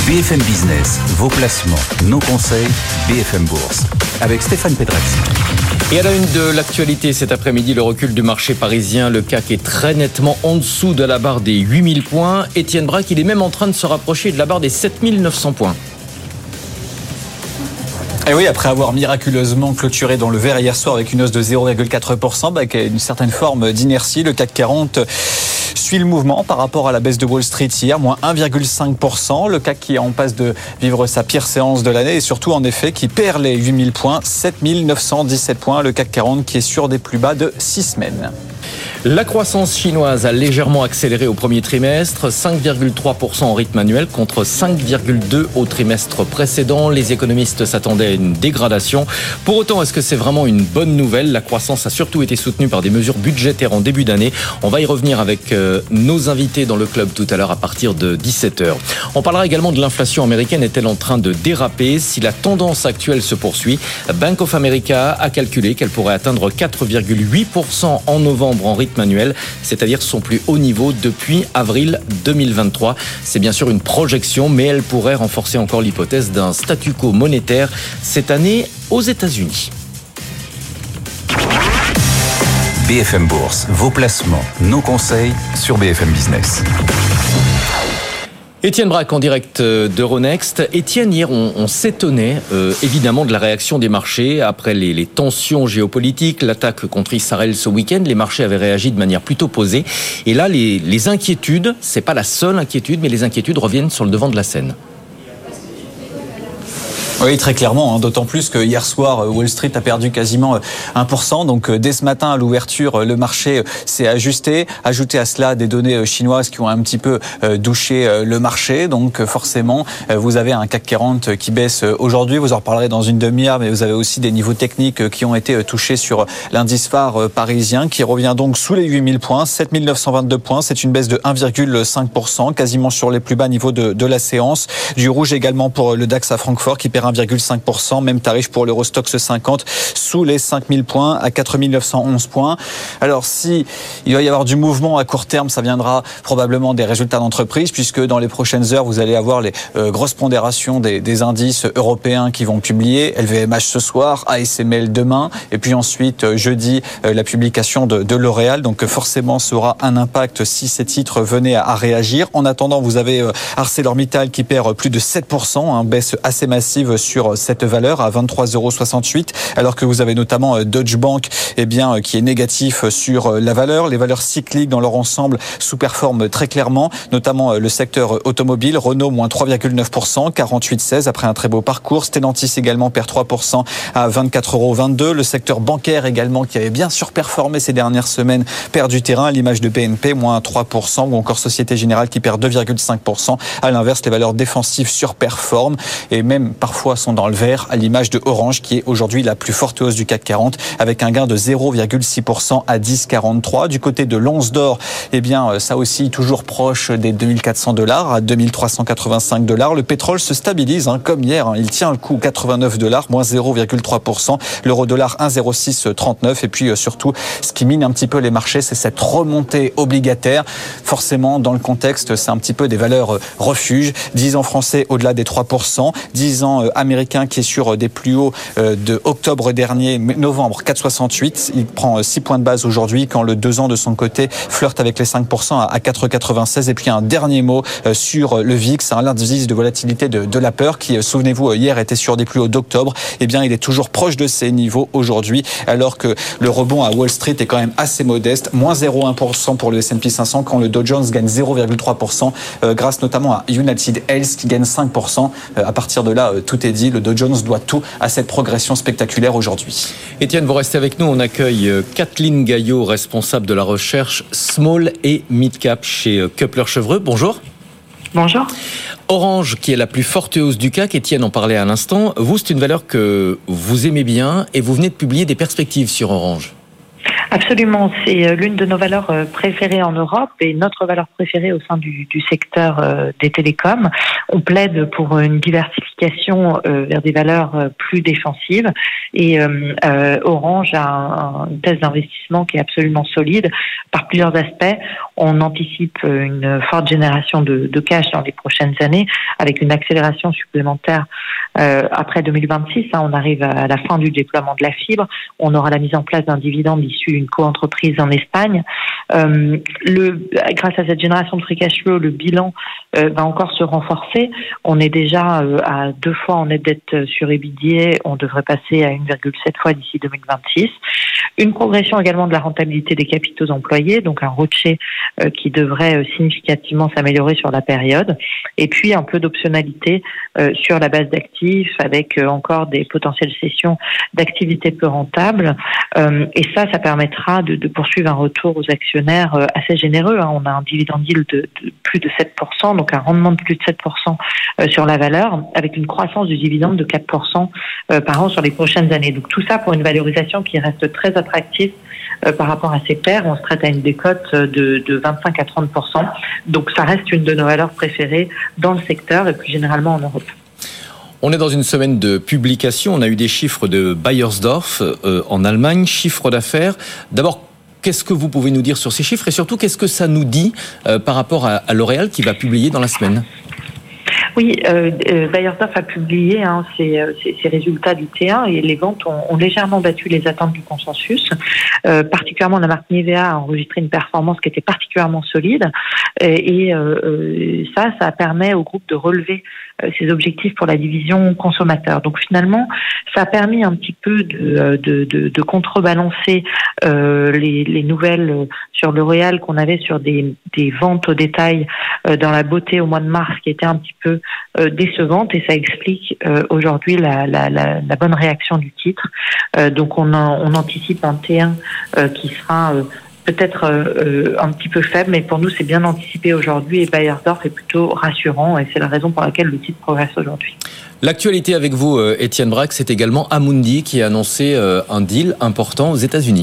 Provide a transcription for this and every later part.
BFM Business, vos placements, nos conseils, BFM Bourse. Avec Stéphane Pédraxi. Et à la une de l'actualité cet après-midi, le recul du marché parisien. Le CAC est très nettement en dessous de la barre des 8000 points. Étienne Braque, il est même en train de se rapprocher de la barre des 7900 points. Et oui, après avoir miraculeusement clôturé dans le vert hier soir avec une hausse de 0,4%, avec une certaine forme d'inertie, le CAC 40 suit le mouvement par rapport à la baisse de Wall Street hier, moins 1,5%. Le CAC qui est en passe de vivre sa pire séance de l'année et surtout en effet qui perd les 8000 points, 7917 points. Le CAC 40 qui est sur des plus bas de 6 semaines. La croissance chinoise a légèrement accéléré au premier trimestre, 5,3% en rythme annuel contre 5,2% au trimestre précédent. Les économistes s'attendaient à une dégradation. Pour autant, est-ce que c'est vraiment une bonne nouvelle ? La croissance a surtout été soutenue par des mesures budgétaires en début d'année. On va y revenir avec nos invités dans le club tout à l'heure à partir de 17h. On parlera également de l'inflation américaine. Est-elle en train de déraper ? Si la tendance actuelle se poursuit, Bank of America a calculé qu'elle pourrait atteindre 4,8% en novembre en rythme annuel, c'est-à-dire son plus haut niveau depuis avril 2023. C'est bien sûr une projection, mais elle pourrait renforcer encore l'hypothèse d'un statu quo monétaire cette année aux États-Unis. BFM Bourse, vos placements, nos conseils sur BFM Business. Étienne Braque en direct d'Euronext. Étienne, hier, on s'étonnait évidemment de la réaction des marchés après les tensions géopolitiques, l'attaque contre Israël ce week-end. Les marchés avaient réagi de manière plutôt posée. Et là, les inquiétudes, c'est pas la seule inquiétude, mais les inquiétudes reviennent sur le devant de la scène. Oui, très clairement, d'autant plus que hier soir, Wall Street a perdu quasiment 1%. Donc, dès ce matin, à l'ouverture, le marché s'est ajusté. Ajouté à cela des données chinoises qui ont un petit peu douché le marché. Donc, forcément, vous avez un CAC 40 qui baisse aujourd'hui. Vous en reparlerez dans une demi-heure, mais vous avez aussi des niveaux techniques qui ont été touchés sur l'indice phare parisien qui revient donc sous les 8000 points, 7922 points. C'est une baisse de 1,5%, quasiment sur les plus bas niveaux de la séance. Du rouge également pour le DAX à Francfort qui perd 1,5%, même tarif pour l'Eurostoxx 50 sous les 5000 points à 4911 points. Alors si il va y avoir du mouvement à court terme, ça viendra probablement des résultats d'entreprise puisque dans les prochaines heures, vous allez avoir les grosses pondérations des indices européens qui vont publier, LVMH ce soir, ASML demain et puis ensuite jeudi la publication de L'Oréal. Donc forcément, ça aura un impact si ces titres venaient à réagir. En attendant, vous avez ArcelorMittal qui perd plus de 7%, baisse assez massive sur cette valeur à 23,68 €, alors que vous avez notamment Deutsche Bank qui est négatif sur la valeur. Les valeurs cycliques dans leur ensemble sous-performent très clairement, notamment le secteur automobile. Renault, moins 3,9%, 48,16 après un très beau parcours. Stellantis également perd 3% à 24,22 €. Le secteur bancaire également, qui avait bien surperformé ces dernières semaines, perd du terrain à l'image de BNP, moins 3%, ou encore Société Générale qui perd 2,5%. À l'inverse, les valeurs défensives surperforment et même parfois sont dans le vert, à l'image de Orange qui est aujourd'hui la plus forte hausse du CAC 40 avec un gain de 0,6% à 10,43. Du côté de l'once d'or, ça aussi toujours proche des $2400 à 2385 $. Le pétrole se stabilise comme hier, il tient le coup, 89 $, moins 0,3%. L'euro dollar 1,0639 et puis surtout ce qui mine un petit peu les marchés, c'est cette remontée obligataire. Forcément, dans le contexte, c'est un petit peu des valeurs refuges. 10 ans français au-delà des 3%, 10 ans américain qui est sur des plus hauts de octobre dernier, novembre 4,68. Il prend 6 points de base aujourd'hui quand le 2 ans de son côté flirte avec les 5% à 4,96. Et puis un dernier mot sur le VIX, l'indice de volatilité de la peur qui, souvenez-vous, hier était sur des plus hauts d'octobre. Il est toujours proche de ces niveaux aujourd'hui, alors que le rebond à Wall Street est quand même assez modeste, moins 0,1% pour le S&P 500 quand le Dow Jones gagne 0,3% grâce notamment à United Health qui gagne 5%. À partir de là, tout est dit. Le Dow Jones doit tout à cette progression spectaculaire aujourd'hui. Étienne, vous restez avec nous. On accueille Kathleen Gaillot, responsable de la recherche Small et Mid Cap chez Kepler Chevreux. Bonjour. Bonjour. Orange, qui est la plus forte hausse du CAC, Étienne en parlait à l'instant. Vous, c'est une valeur que vous aimez bien et vous venez de publier des perspectives sur Orange. Absolument, c'est l'une de nos valeurs préférées en Europe et notre valeur préférée au sein du secteur des télécoms. On plaide pour une diversification vers des valeurs plus défensives et Orange a une thèse d'investissement qui est absolument solide par plusieurs aspects. On anticipe une forte génération de cash dans les prochaines années avec une accélération supplémentaire après 2026. On arrive à la fin du déploiement de la fibre. On aura la mise en place d'un dividende issu d'une co-entreprise en Espagne. Grâce à cette génération de free cash flow, le bilan va encore se renforcer. On est déjà à 2 fois en net dette sur EBITDA. On devrait passer à 1,7 fois d'ici 2026. Une progression également de la rentabilité des capitaux employés, donc un ROCE qui devrait significativement s'améliorer sur la période. Et puis un peu d'optionnalité sur la base d'actifs avec encore des potentielles cessions d'activités peu rentables. Et ça permettra de poursuivre un retour aux actionnaires assez généreux. On a un dividend yield de plus de 7%, donc un rendement de plus de 7% sur la valeur, avec une croissance du dividende de 4% par an sur les prochaines années. Donc tout ça pour une valorisation qui reste très attractive par rapport à ses pairs. On se traite à une décote de 25 à 30%. Donc ça reste une de nos valeurs préférées dans le secteur et plus généralement en Europe. On est dans une semaine de publication. On a eu des chiffres de Beiersdorf en Allemagne, chiffre d'affaires. D'abord, qu'est-ce que vous pouvez nous dire sur ces chiffres et surtout, qu'est-ce que ça nous dit par rapport à L'Oréal qui va publier dans la semaine ? Oui, Beiersdorf a publié ses résultats du T1 et les ventes ont légèrement battu les attentes du consensus. Particulièrement, la marque Nivea a enregistré une performance qui était particulièrement solide et ça permet au groupe de relever ses objectifs pour la division consommateur. Donc finalement, ça a permis un petit peu de contrebalancer les nouvelles sur L'Oréal qu'on avait sur des ventes au détail dans la beauté au mois de mars qui étaient un petit peu décevantes et ça explique aujourd'hui la bonne réaction du titre. Donc on anticipe un T1 qui sera peut-être un petit peu faible, mais pour nous c'est bien anticipé aujourd'hui et Beiersdorf est plutôt rassurant et c'est la raison pour laquelle le titre progresse aujourd'hui. L'actualité avec vous, Étienne Braque, c'est également Amundi qui a annoncé un deal important aux États-Unis.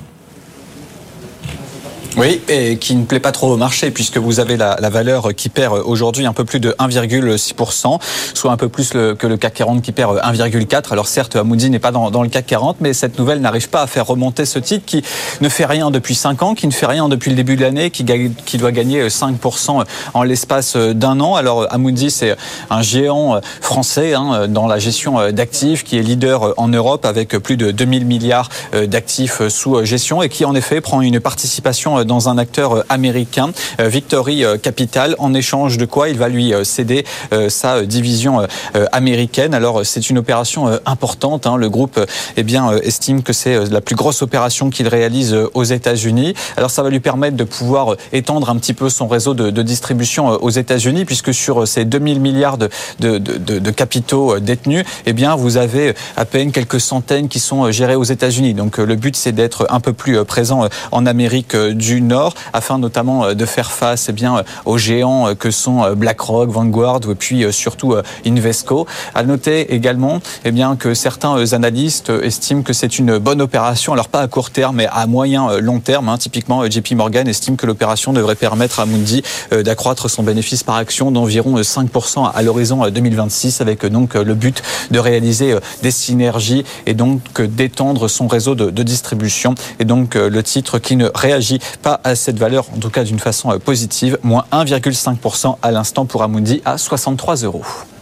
Oui, et qui ne plaît pas trop au marché puisque vous avez la valeur qui perd aujourd'hui un peu plus de 1,6%, soit un peu plus que le CAC 40 qui perd 1,4%. Alors certes, Amundi n'est pas dans le CAC 40, mais cette nouvelle n'arrive pas à faire remonter ce titre qui ne fait rien depuis 5 ans, qui ne fait rien depuis le début de l'année, qui doit gagner 5% en l'espace d'un an. Alors Amundi, c'est un géant français dans la gestion d'actifs qui est leader en Europe avec plus de 2000 milliards d'actifs sous gestion et qui en effet prend une participation dans un acteur américain, Victory Capital, en échange de quoi il va lui céder sa division américaine. Alors c'est une opération importante. Le groupe estime que c'est la plus grosse opération qu'il réalise aux États-Unis. Alors ça va lui permettre de pouvoir étendre un petit peu son réseau de distribution aux États-Unis, puisque sur ces 2000 milliards de capitaux détenus, vous avez à peine quelques centaines qui sont gérés aux États-Unis. Donc le but c'est d'être un peu plus présent en Amérique du Nord, afin notamment de faire face aux géants que sont BlackRock, Vanguard et puis surtout Invesco. À noter également que certains analystes estiment que c'est une bonne opération, alors pas à court terme mais à moyen long terme. Typiquement JP Morgan estime que l'opération devrait permettre à Amundi d'accroître son bénéfice par action d'environ 5% à l'horizon 2026, avec donc le but de réaliser des synergies et donc d'étendre son réseau de distribution. Et donc le titre qui ne réagit pas à cette valeur, en tout cas d'une façon positive, moins 1,5% à l'instant pour Amundi à 63 €.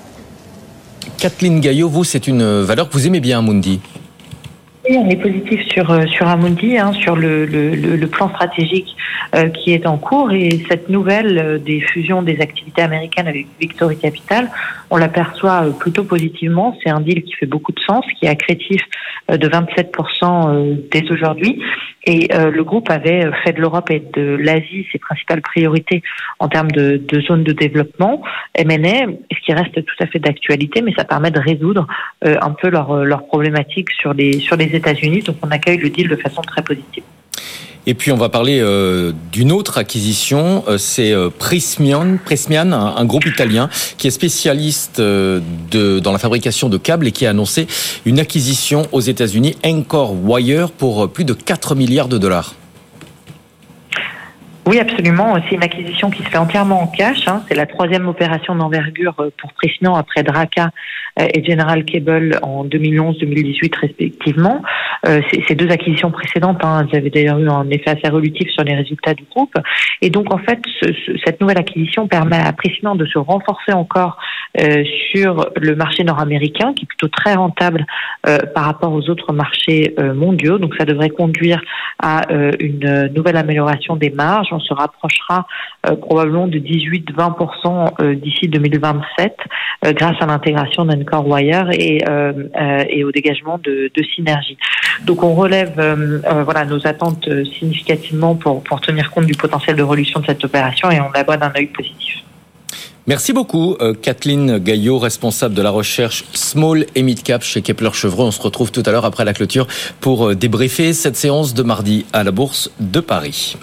Kathleen Gaillot, vous, c'est une valeur que vous aimez bien, Amundi. Oui, on est positif sur Amundi, sur le plan stratégique qui est en cours et cette nouvelle des fusions des activités américaines avec Victory Capital, on l'aperçoit plutôt positivement. C'est un deal qui fait beaucoup de sens, qui est accrétif de 27% dès aujourd'hui. Et le groupe avait fait de l'Europe et de l'Asie ses principales priorités en termes de zones de développement, M&A, ce qui reste tout à fait d'actualité, mais ça permet de résoudre un peu leurs problématiques sur les États-Unis. Donc on accueille le deal de façon très positive. Et puis on va parler d'une autre acquisition, c'est Prysmian, un groupe italien qui est spécialiste dans la fabrication de câbles et qui a annoncé une acquisition aux États-Unis, Encore Wire, pour plus de 4 milliards de dollars. Oui, absolument. C'est une acquisition qui se fait entièrement en cash. C'est la 3e opération d'envergure pour Prysmian après Draka et General Cable en 2011-2018 respectivement. Ces 2 acquisitions précédentes, elles avaient d'ailleurs eu un effet assez relutif sur les résultats du groupe. Et donc en fait, cette nouvelle acquisition permet à Prysmian de se renforcer encore sur le marché nord-américain, qui est plutôt très rentable par rapport aux autres marchés mondiaux. Donc ça devrait conduire à une nouvelle amélioration des marges. On se rapprochera probablement de 18-20% d'ici 2027 grâce à l'intégration d'Encore Wire et au dégagement de synergies. Donc on relève nos attentes significativement pour tenir compte du potentiel de révolution de cette opération et on la voit d'un œil positif. Merci beaucoup, Kathleen Gaillot, responsable de la recherche Small et Mid Cap chez Kepler Chevreux. On se retrouve tout à l'heure après la clôture pour débriefer cette séance de mardi à la Bourse de Paris.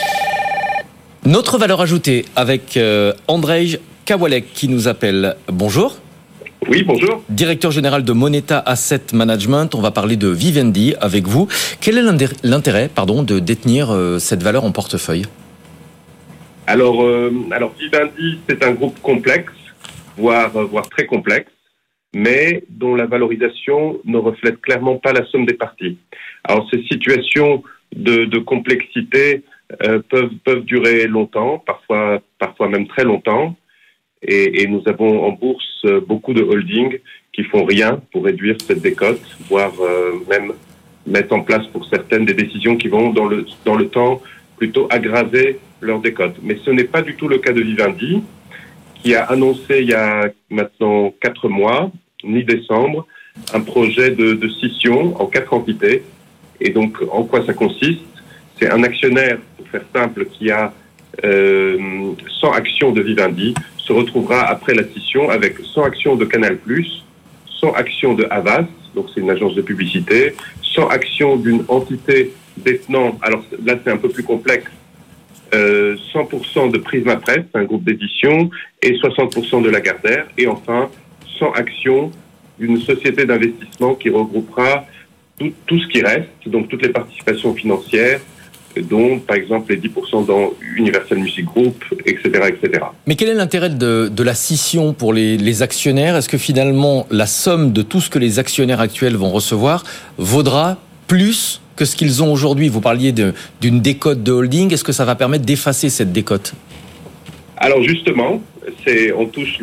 Notre valeur ajoutée avec Andrzej Kawalek qui nous appelle. Bonjour. Oui, bonjour. Directeur général de Moneta Asset Management. On va parler de Vivendi avec vous. Quel est l'intérêt de détenir cette valeur en portefeuille ? Alors Vivendi, c'est un groupe complexe, voire très complexe, mais dont la valorisation ne reflète clairement pas la somme des parties. Alors ces situations de complexité peuvent durer longtemps, parfois même très longtemps, et nous avons en bourse beaucoup de holdings qui font rien pour réduire cette décote, voire même mettre en place pour certaines des décisions qui vont dans le temps plutôt aggraver leur décote. Mais ce n'est pas du tout le cas de Vivendi, qui a annoncé il y a maintenant 4 mois, mi-décembre, un projet de scission en 4 entités. Et donc, en quoi ça consiste ? C'est un actionnaire, pour faire simple, qui a 100 actions de Vivendi, se retrouvera après la scission avec 100 actions de Canal+, 100 actions de Havas, donc c'est une agence de publicité, 100 actions d'une entité détenant, alors là c'est un peu plus complexe, 100% de Prisma Presse, un groupe d'édition, et 60% de Lagardère, et enfin 100 actions d'une société d'investissement qui regroupera tout ce qui reste, donc toutes les participations financières, dont par exemple les 10% dans Universal Music Group, etc., etc. Mais quel est l'intérêt de la scission pour les actionnaires ? Est-ce que finalement la somme de tout ce que les actionnaires actuels vont recevoir vaudra plus que ce qu'ils ont aujourd'hui ? Vous parliez d'une décote de holding. Est-ce que ça va permettre d'effacer cette décote ? Alors justement, on touche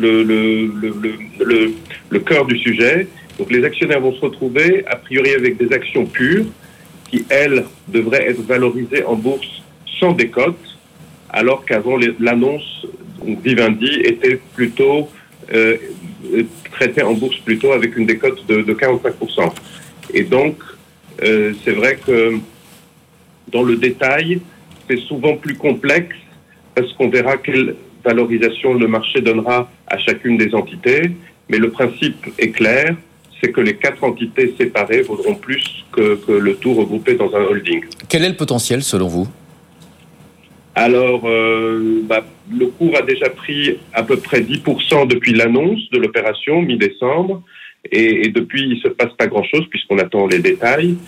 le cœur du sujet. Donc les actionnaires vont se retrouver a priori avec des actions pures qui, elles, devraient être valorisées en bourse sans décote, alors qu'avant l'annonce, Vivendi était plutôt traitée en bourse plutôt avec une décote de 45%. Et donc, c'est vrai que dans le détail, c'est souvent plus complexe parce qu'on verra quelle valorisation le marché donnera à chacune des entités, mais le principe est clair, c'est que les 4 entités séparées vaudront plus que le tout regroupé dans un holding. Quel est le potentiel selon vous ? Alors, le cours a déjà pris à peu près 10% depuis l'annonce de l'opération mi-décembre, et depuis il se passe pas grand-chose puisqu'on attend les détails.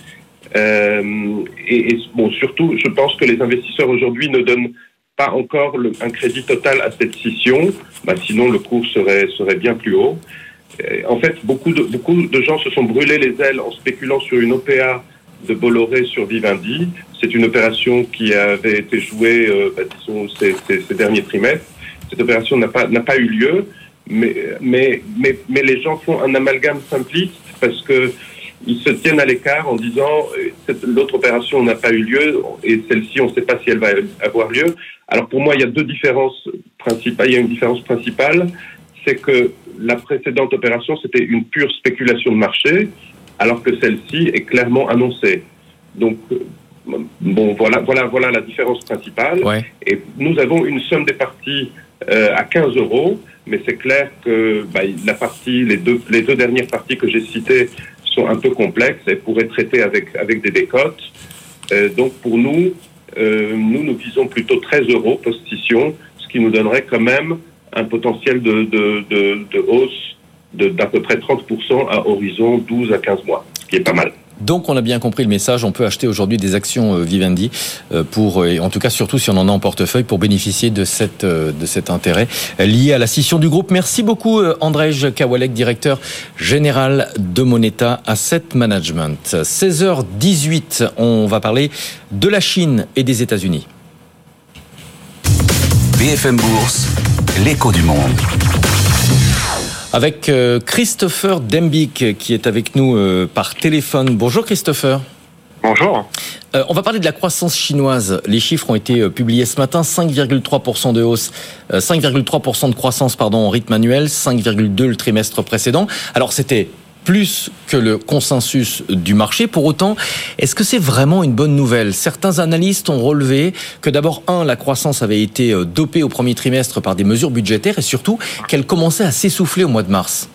Surtout, je pense que les investisseurs aujourd'hui ne donnent pas encore un crédit total à cette scission, sinon le cours serait bien plus haut. En fait, beaucoup de gens se sont brûlés les ailes en spéculant sur une OPA de Bolloré sur Vivendi. C'est une opération qui avait été jouée ces derniers trimestres. Cette opération n'a pas eu lieu, mais les gens font un amalgame simpliste parce que ils se tiennent à l'écart en disant l'autre opération n'a pas eu lieu et celle-ci on ne sait pas si elle va avoir lieu. Alors pour moi il y a deux différences principales. Il y a une différence principale, c'est que la précédente opération c'était une pure spéculation de marché, alors que celle-ci est clairement annoncée. Donc voilà la différence principale. Ouais. Et nous avons une somme des parties à 15 €, mais c'est clair que les deux dernières parties que j'ai citées sont un peu complexes et pourraient traiter avec des décotes. Donc pour nous, nous visons plutôt 13 € post-scission, ce qui nous donnerait quand même un potentiel de hausse d'à peu près 30% à horizon 12 à 15 mois, ce qui est pas mal. Donc on a bien compris le message, on peut acheter aujourd'hui des actions Vivendi pour, et en tout cas surtout si on en a en portefeuille, pour bénéficier de cet intérêt lié à la scission du groupe. Merci beaucoup Andrzej Kawalek, directeur général de Moneta Asset Management. 16h18, on va parler de la Chine et des États-Unis. BFM Bourse, l'écho du monde. Avec Christopher Dembicq qui est avec nous par téléphone. Bonjour Christopher. Bonjour. On va parler de la croissance chinoise. Les chiffres ont été publiés ce matin. 5,3% de hausse, 5,3% de croissance en rythme annuel, 5,2% le trimestre précédent. Alors c'était plus que le consensus du marché. Pour autant, est-ce que c'est vraiment une bonne nouvelle ? Certains analystes ont relevé que d'abord, la croissance avait été dopée au premier trimestre par des mesures budgétaires et surtout qu'elle commençait à s'essouffler au mois de mars.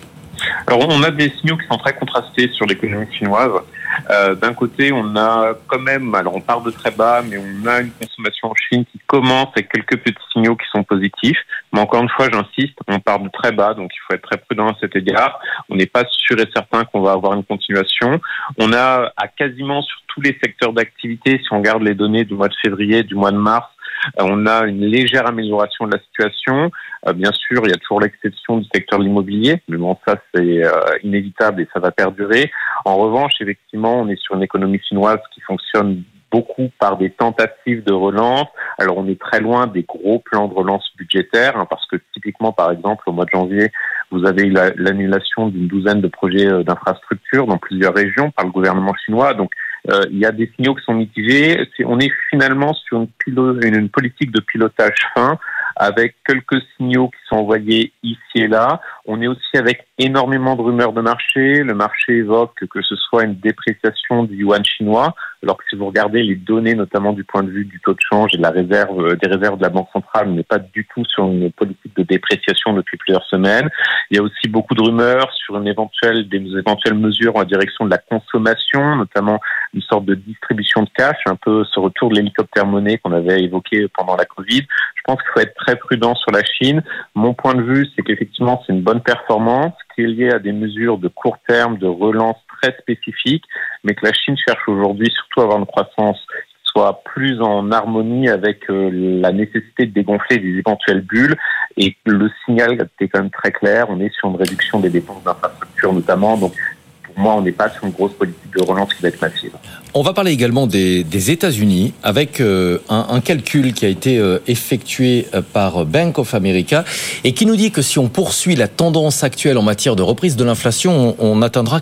Alors, on a des signaux qui sont très contrastés sur l'économie chinoise. D'un côté, on a quand même, alors on part de très bas, mais on a une consommation en Chine qui commence avec quelques petits signaux qui sont positifs. Mais encore une fois, j'insiste, on part de très bas, donc il faut être très prudent à cet égard. On n'est pas sûr et certain qu'on va avoir une continuation. On a quasiment sur tous les secteurs d'activité, si on regarde les données du mois de février, du mois de mars, on a une légère amélioration de la situation. Bien sûr, il y a toujours l'exception du secteur de l'immobilier, mais bon, ça c'est inévitable et ça va perdurer. En revanche, effectivement, on est sur une économie chinoise qui fonctionne beaucoup par des tentatives de relance. Alors, on est très loin des gros plans de relance budgétaires, parce que typiquement, par exemple, au mois de janvier, vous avez eu l'annulation d'une douzaine de projets d'infrastructures dans plusieurs régions par le gouvernement chinois. Donc, il y a des signaux qui sont mitigés. On est finalement sur une politique de pilotage fin, avec quelques signaux qui sont envoyés ici et là. On est aussi avec énormément de rumeurs de marché. Le marché évoque que ce soit une dépréciation du yuan chinois, alors que si vous regardez les données, notamment du point de vue du taux de change et de des réserves de la Banque centrale, on n'est pas du tout sur une politique de dépréciation depuis plusieurs semaines. Il y a aussi beaucoup de rumeurs sur des éventuelles mesures en direction de la consommation, notamment une sorte de distribution de cash, un peu ce retour de l'hélicoptère monnaie qu'on avait évoqué pendant la Covid. Je pense qu'il faut être très prudent sur la Chine. Mon point de vue, c'est qu'effectivement, c'est une bonne performance qui est liée à des mesures de court terme, de relance très spécifiques, mais que la Chine cherche aujourd'hui surtout à avoir une croissance qui soit plus en harmonie avec la nécessité de dégonfler des éventuelles bulles. Et le signal était quand même très clair. On est sur une réduction des dépenses d'infrastructure notamment. Donc, pour moi, on n'est pas sur une grosse politique de relance qui va être massive. On va parler également des États-Unis avec un calcul qui a été effectué par Bank of America et qui nous dit que si on poursuit la tendance actuelle en matière de reprise de l'inflation, on atteindra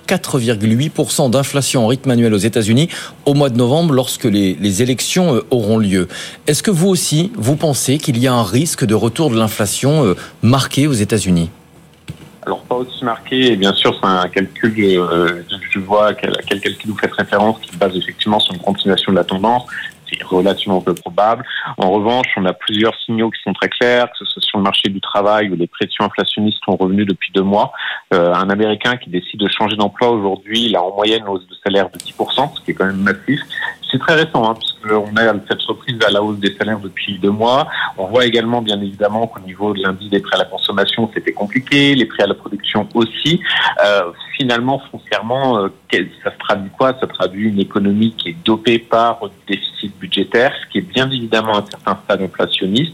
4,8% d'inflation en rythme annuel aux États-Unis au mois de novembre lorsque les élections auront lieu. Est-ce que vous aussi, vous pensez qu'il y a un risque de retour de l'inflation marqué aux États-Unis ? Alors, pas aussi marqué, et bien sûr, c'est un calcul, je vois à quel calcul vous faites référence, qui se base effectivement sur une continuation de la tendance. C'est relativement peu probable. En revanche, on a plusieurs signaux qui sont très clairs, que ce soit sur le marché du travail où les pressions inflationnistes sont revenues depuis 2 mois. Un Américain qui décide de changer d'emploi aujourd'hui, il a en moyenne une hausse de salaire de 10%, ce qui est quand même massif. C'est très récent, puisqu'on a cette reprise à la hausse des salaires depuis 2 mois. On voit également, bien évidemment, qu'au niveau de l'indice des prix à la consommation, c'était compliqué, les prix à la production aussi. Finalement, foncièrement, ça se traduit quoi ? Ça traduit une économie qui est dopée par du déficit budgétaire, ce qui est bien évidemment un certain stade inflationniste.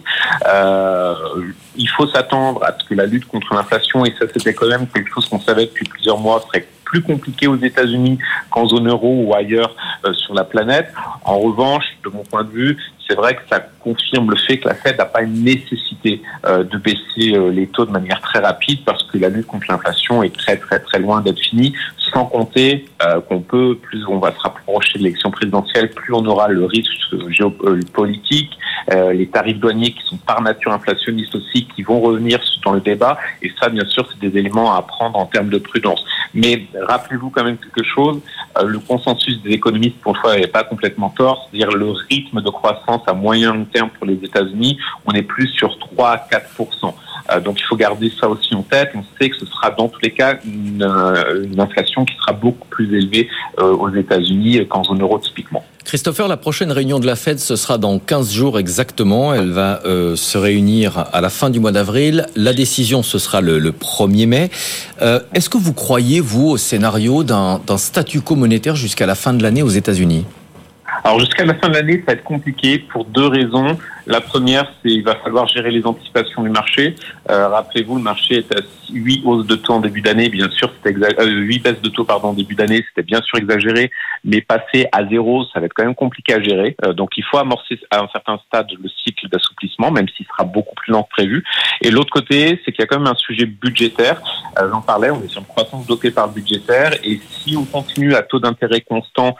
Il faut s'attendre à ce que la lutte contre l'inflation, et ça c'était quand même quelque chose qu'on savait depuis plusieurs mois, serait plus compliqué aux États-Unis qu'en zone euro ou ailleurs sur la planète. En revanche, de mon point de vue, c'est vrai que ça confirme le fait que la Fed n'a pas une nécessité de baisser les taux de manière très rapide parce que la lutte contre l'inflation est très très très loin d'être finie, sans compter qu'on peut, plus on va se rapprocher de l'élection présidentielle, plus on aura le risque géopolitique, les tarifs douaniers qui sont par nature inflationnistes aussi, qui vont revenir dans le débat, et ça bien sûr c'est des éléments à prendre en termes de prudence. Mais rappelez-vous quand même quelque chose, le consensus des économistes pour une fois n'est pas complètement tort, c'est-à-dire le rythme de croissance à moyen long terme pour les États-Unis, on est plus sur 3 à 4%. Donc il faut garder ça aussi en tête. On sait que ce sera dans tous les cas une inflation qui sera beaucoup plus élevée aux États-Unis qu'en zone euro typiquement. Christopher, la prochaine réunion de la Fed, ce sera dans 15 jours exactement. Elle va se réunir à la fin du mois d'avril. La décision, ce sera le 1er mai. Est-ce que vous croyez, vous, au scénario d'un statu quo monétaire jusqu'à la fin de l'année aux États-Unis ? Alors jusqu'à la fin de l'année, ça va être compliqué pour 2 raisons. La première, c'est qu'il va falloir gérer les anticipations du marché. Rappelez-vous, le marché est à 8 hausses de taux en début d'année. Bien sûr, 8 baisses de taux en début d'année, c'était bien sûr exagéré, mais passer à 0, ça va être quand même compliqué à gérer. Donc il faut amorcer à un certain stade le cycle d'assouplissement, même s'il sera beaucoup plus lent que prévu. Et l'autre côté, c'est qu'il y a quand même un sujet budgétaire. J'en parlais, on est sur une croissance bloquée par le budgétaire, et si on continue à taux d'intérêt constant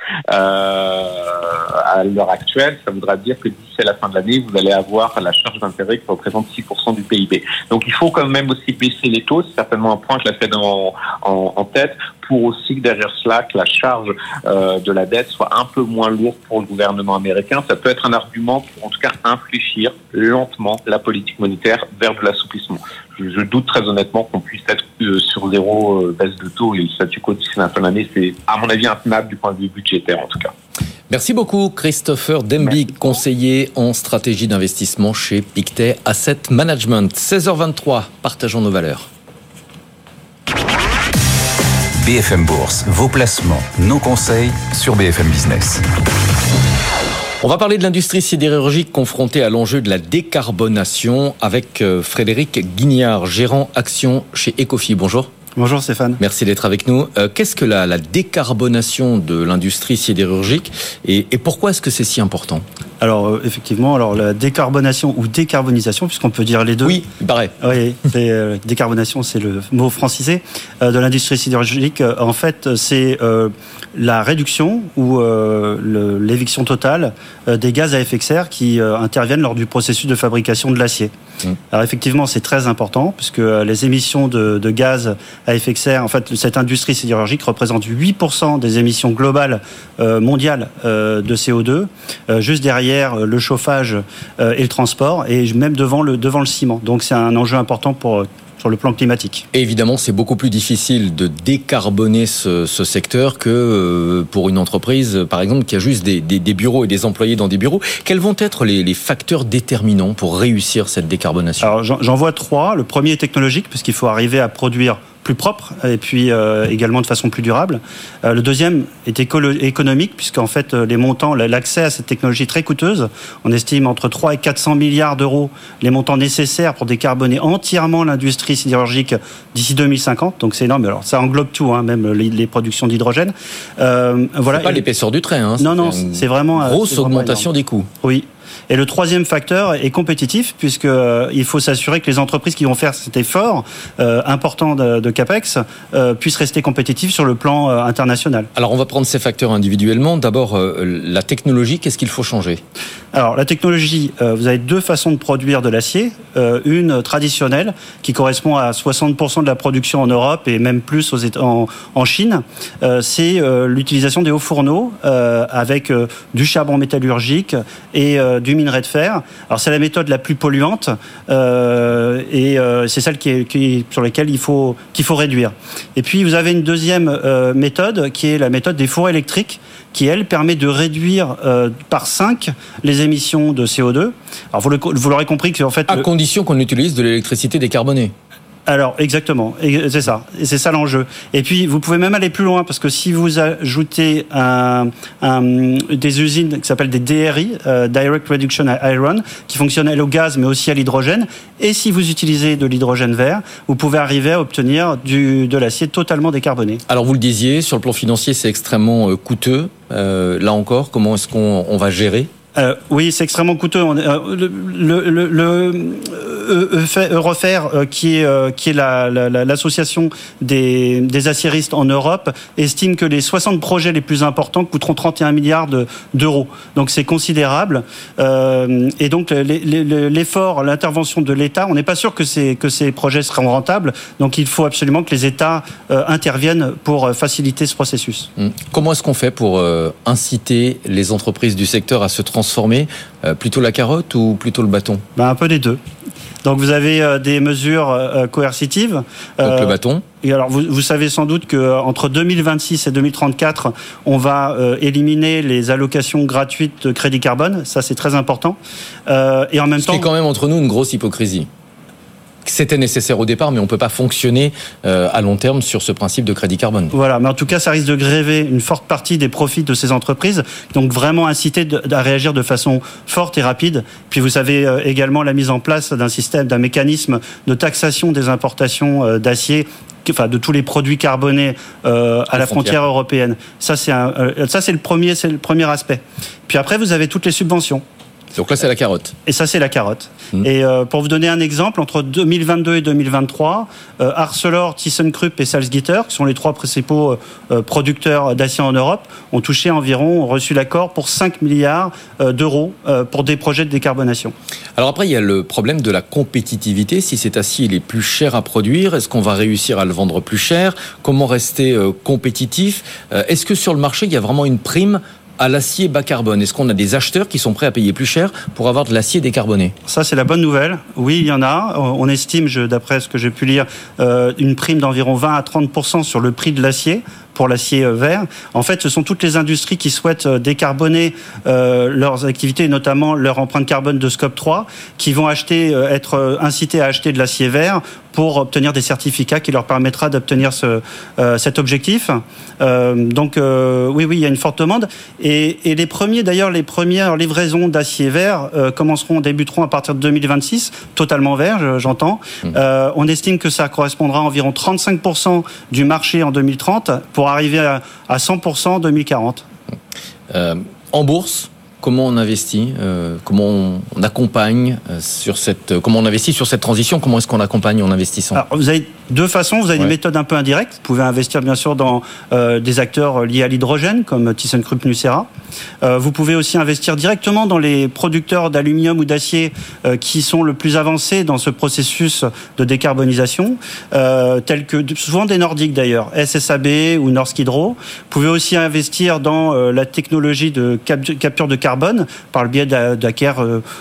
à l'heure actuelle, ça voudra dire que d'ici à la fin de l'année, vous allez avoir la charge d'intérêt qui représente 6% du PIB. Donc il faut quand même aussi baisser les taux, c'est certainement un point que la Fed a en tête, pour aussi que derrière cela, que la charge de la dette soit un peu moins lourde pour le gouvernement américain. Ça peut être un argument pour en tout cas infléchir lentement la politique monétaire vers de l'assouplissement. Je doute très honnêtement qu'on puisse être sur 0 baisse de taux, et le statu quo d'ici la fin de l'année, c'est à mon avis intenable du point de vue budgétaire en tout cas. Merci beaucoup Christopher Demby, conseiller en stratégie d'investissement chez Pictet Asset Management. 16h23, partageons nos valeurs. BFM Bourse, vos placements, nos conseils sur BFM Business. On va parler de l'industrie sidérurgique confrontée à l'enjeu de la décarbonation avec Frédéric Guignard, gérant action chez Ecofi. Bonjour. Bonjour Stéphane. Merci d'être avec nous. Qu'est-ce que la décarbonation de l'industrie sidérurgique et pourquoi est-ce que c'est si important ? Alors effectivement, la décarbonation ou décarbonisation, puisqu'on peut dire les deux. Oui, il paraît. Oui, décarbonation, c'est le mot francisé de l'industrie sidérurgique. En fait, c'est la réduction ou l'éviction totale des gaz à effet de serre qui interviennent lors du processus de fabrication de l'acier. Alors effectivement, c'est très important puisque les émissions de gaz à effet de serre, en fait, cette industrie sidérurgique représente 8% des émissions globales mondiales de CO2, juste derrière le chauffage et le transport, et même devant le ciment. Donc c'est un enjeu important sur le plan climatique. Et évidemment, c'est beaucoup plus difficile de décarboner ce secteur que pour une entreprise, par exemple, qui a juste des bureaux et des employés dans des bureaux. Quels vont être les facteurs déterminants pour réussir cette décarbonation ? Alors, j'en vois 3. Le premier est technologique, parce qu'il faut arriver à produire plus propre et puis également de façon plus durable. Le deuxième est économique, puisqu'en fait les montants, l'accès à cette technologie très coûteuse, on estime entre 3 et 400 milliards d'euros les montants nécessaires pour décarboner entièrement l'industrie sidérurgique d'ici 2050. Donc c'est énorme. Alors ça englobe tout, même les productions d'hydrogène. Voilà. C'est pas l'épaisseur du trait. Non, c'est vraiment grosse augmentation des coûts. Oui. Et le troisième facteur est compétitif, puisqu'il faut s'assurer que les entreprises qui vont faire cet effort important de CAPEX puissent rester compétitifs sur le plan international. Alors on va prendre ces facteurs individuellement. D'abord, la technologie, qu'est-ce qu'il faut changer ? Alors la technologie, vous avez 2 façons de produire de l'acier. Une traditionnelle, qui correspond à 60% de la production en Europe et même plus en Chine. C'est l'utilisation des hauts fourneaux avec du charbon métallurgique et du minerai de fer. Alors c'est la méthode la plus polluante et c'est celle sur laquelle qu'il faut réduire. Et puis vous avez une deuxième méthode qui est la méthode des fours électriques, qui elle permet de réduire par 5 les émissions de CO2. Alors vous l'aurez compris que en fait, à condition qu'on utilise de l'électricité décarbonée. Alors exactement, et c'est ça, l'enjeu. Et puis vous pouvez même aller plus loin, parce que si vous ajoutez des usines qui s'appellent des DRI, Direct Reduction Iron, qui fonctionnent au gaz mais aussi à l'hydrogène, et si vous utilisez de l'hydrogène vert, vous pouvez arriver à obtenir de l'acier totalement décarboné. Alors vous le disiez, sur le plan financier, c'est extrêmement coûteux. Là encore, comment est-ce qu'on va gérer ? Oui, c'est extrêmement coûteux. Eurofer, qui est l'association des aciéristes en Europe, estime que les 60 projets les plus importants coûteront 31 milliards d'euros. Donc c'est considérable. Et donc l'effort, l'intervention de l'État, on n'est pas sûr que ces projets seront rentables. Donc il faut absolument que les États interviennent pour faciliter ce processus. Comment est-ce qu'on fait pour inciter les entreprises du secteur à se transformer ? Plutôt la carotte ou plutôt le bâton ? Un peu des deux. Donc vous avez des mesures coercitives. Donc le bâton. Et alors vous savez sans doute qu'entre 2026 et 2034, on va éliminer les allocations gratuites de crédit carbone. Ça, c'est très important. Et en même temps, ce qui est quand même entre nous une grosse hypocrisie. C'était nécessaire au départ, mais on ne peut pas fonctionner à long terme sur ce principe de crédit carbone. Voilà, mais en tout cas, ça risque de gréver une forte partie des profits de ces entreprises, donc vraiment inciter à réagir de façon forte et rapide. Puis vous savez également la mise en place d'un mécanisme de taxation des importations d'acier, enfin de tous les produits carbonés à la frontière européenne. Ça c'est le premier aspect. Puis après, vous avez toutes les subventions. Donc là, c'est la carotte. Et ça, c'est la carotte. Et pour vous donner un exemple, entre 2022 et 2023, Arcelor, ThyssenKrupp et Salzgitter, qui sont les trois principaux producteurs d'acier en Europe, ont reçu l'accord pour 5 milliards d'euros pour des projets de décarbonation. Alors après, il y a le problème de la compétitivité. Si cet acier il est plus cher à produire, est-ce qu'on va réussir à le vendre plus cher ? Comment rester compétitif ? Est-ce que sur le marché, il y a vraiment une prime à l'acier bas carbone? Est-ce qu'on a des acheteurs qui sont prêts à payer plus cher pour avoir de l'acier décarboné? Ça, c'est la bonne nouvelle. Oui, il y en a. On estime, d'après ce que j'ai pu lire, une prime d'environ 20 à 30% sur le prix de l'acier, pour l'acier vert. En fait, ce sont toutes les industries qui souhaitent décarboner leurs activités, et notamment leur empreinte carbone de Scope 3, qui vont être incitées à acheter de l'acier vert pour obtenir des certificats qui leur permettra d'obtenir cet objectif. Donc, oui, il y a une forte demande. Et les premières livraisons d'acier vert débuteront à partir de 2026, totalement vert, j'entends. On estime que ça correspondra à environ 35% du marché en 2030 pour arriver à 100% en 2040. En bourse, comment on investit, comment on accompagne comment on investit sur cette transition, comment est-ce qu'on accompagne en investissant? Alors, vous avez deux façons, vous avez une méthode un peu indirecte. Vous pouvez investir bien sûr dans des acteurs liés à l'hydrogène comme ThyssenKrupp Nucera. Vous pouvez aussi investir directement dans les producteurs d'aluminium ou d'acier qui sont le plus avancés dans ce processus de décarbonisation, tels que souvent des Nordiques d'ailleurs, SSAB ou Norsk Hydro. Vous pouvez aussi investir dans la technologie de capture de carbone par le biais d'Aker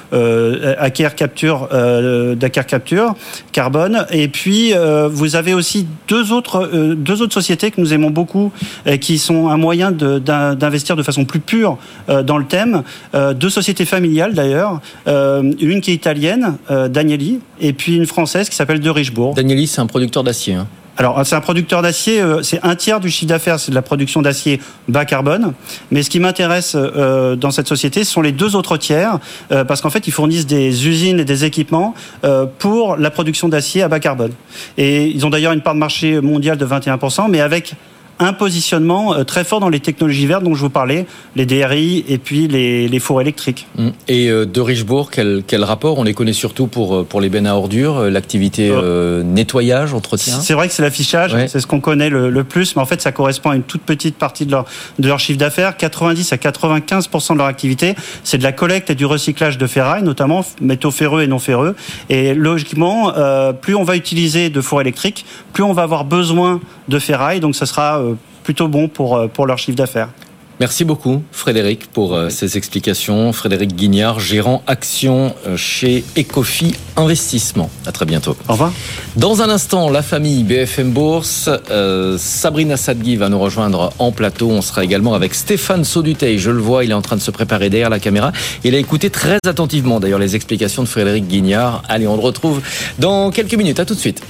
Capture Carbone. Et puis vous avez aussi deux autres sociétés que nous aimons beaucoup et qui sont un moyen d'investir de façon plus pure dans le thème. Deux sociétés familiales d'ailleurs, une qui est italienne, Danieli, et puis une française qui s'appelle De Richebourg. Danieli, c'est un producteur d'acier. Alors, c'est un producteur d'acier, c'est un tiers du chiffre d'affaires, c'est de la production d'acier bas carbone. Mais ce qui m'intéresse dans cette société, ce sont les deux autres tiers, parce qu'en fait, ils fournissent des usines et des équipements pour la production d'acier à bas carbone. Et ils ont d'ailleurs une part de marché mondiale de 21%, mais avec un positionnement très fort dans les technologies vertes dont je vous parlais, les DRI et puis les fours électriques. Et De Richebourg, quel rapport? On les connaît surtout pour les bennes à ordures, l'activité nettoyage, entretien. C'est vrai que c'est l'affichage, c'est ce qu'on connaît le plus, mais en fait ça correspond à une toute petite partie de leur chiffre d'affaires. 90 à 95% de leur activité, c'est de la collecte et du recyclage de ferraille, notamment métaux ferreux et non ferreux. Et logiquement, plus on va utiliser de fours électriques, plus on va avoir besoin de ferraille, donc ça sera plutôt bon pour leur chiffre d'affaires. Merci beaucoup Frédéric pour ces explications. Frédéric Guignard, gérant action chez Ecofi Investissement. À très bientôt. Au revoir. Dans un instant, la famille BFM Bourse. Sabrina Sadghi va nous rejoindre en plateau. On sera également avec Stéphane Sauduteil. Je le vois, il est en train de se préparer derrière la caméra. Il a écouté très attentivement d'ailleurs les explications de Frédéric Guignard. Allez, on le retrouve dans quelques minutes. À tout de suite.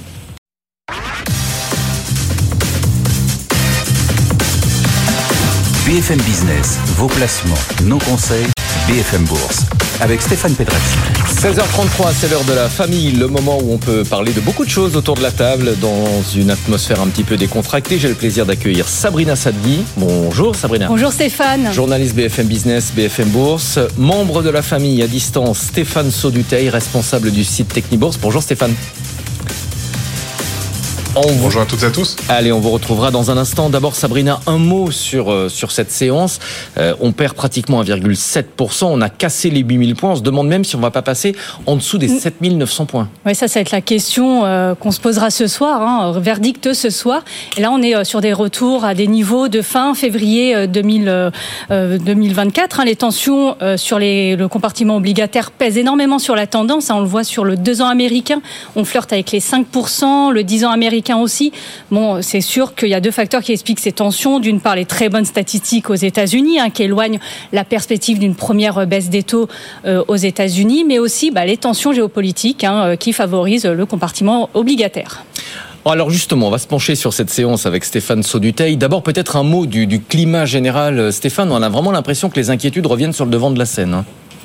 BFM Business, vos placements, nos conseils, BFM Bourse, avec Stéphane Pédrac. 16h33, c'est l'heure de la famille, le moment où on peut parler de beaucoup de choses autour de la table, dans une atmosphère un petit peu décontractée. J'ai le plaisir d'accueillir Sabrina Sadghi. Bonjour Sabrina. Bonjour Stéphane. Journaliste BFM Business, BFM Bourse. Membre de la famille à distance, Stéphane Sauduteil, responsable du site Technibourse. Bonjour Stéphane. Bonjour à toutes et à tous. Allez, on vous retrouvera dans un instant. D'abord, Sabrina, un mot sur cette séance. On perd pratiquement 1,7%. On a cassé les 8000 points. On se demande même si on ne va pas passer en dessous des 7900 points. Oui, ça va être la question qu'on se posera ce soir. Verdict ce soir. Et là, on est sur des retours à des niveaux de fin février 2024. Les tensions sur le compartiment obligataire pèsent énormément sur la tendance. On le voit sur le 2 ans américain. On flirte avec les 5%. Le 10 ans américain aussi. Bon, c'est sûr qu'il y a deux facteurs qui expliquent ces tensions. D'une part, les très bonnes statistiques aux États-Unis, qui éloignent la perspective d'une première baisse des taux aux États-Unis, mais aussi les tensions géopolitiques qui favorisent le compartiment obligataire. Alors justement, on va se pencher sur cette séance avec Stéphane Sauduteil. D'abord, peut-être un mot du climat général. Stéphane, on a vraiment l'impression que les inquiétudes reviennent sur le devant de la scène.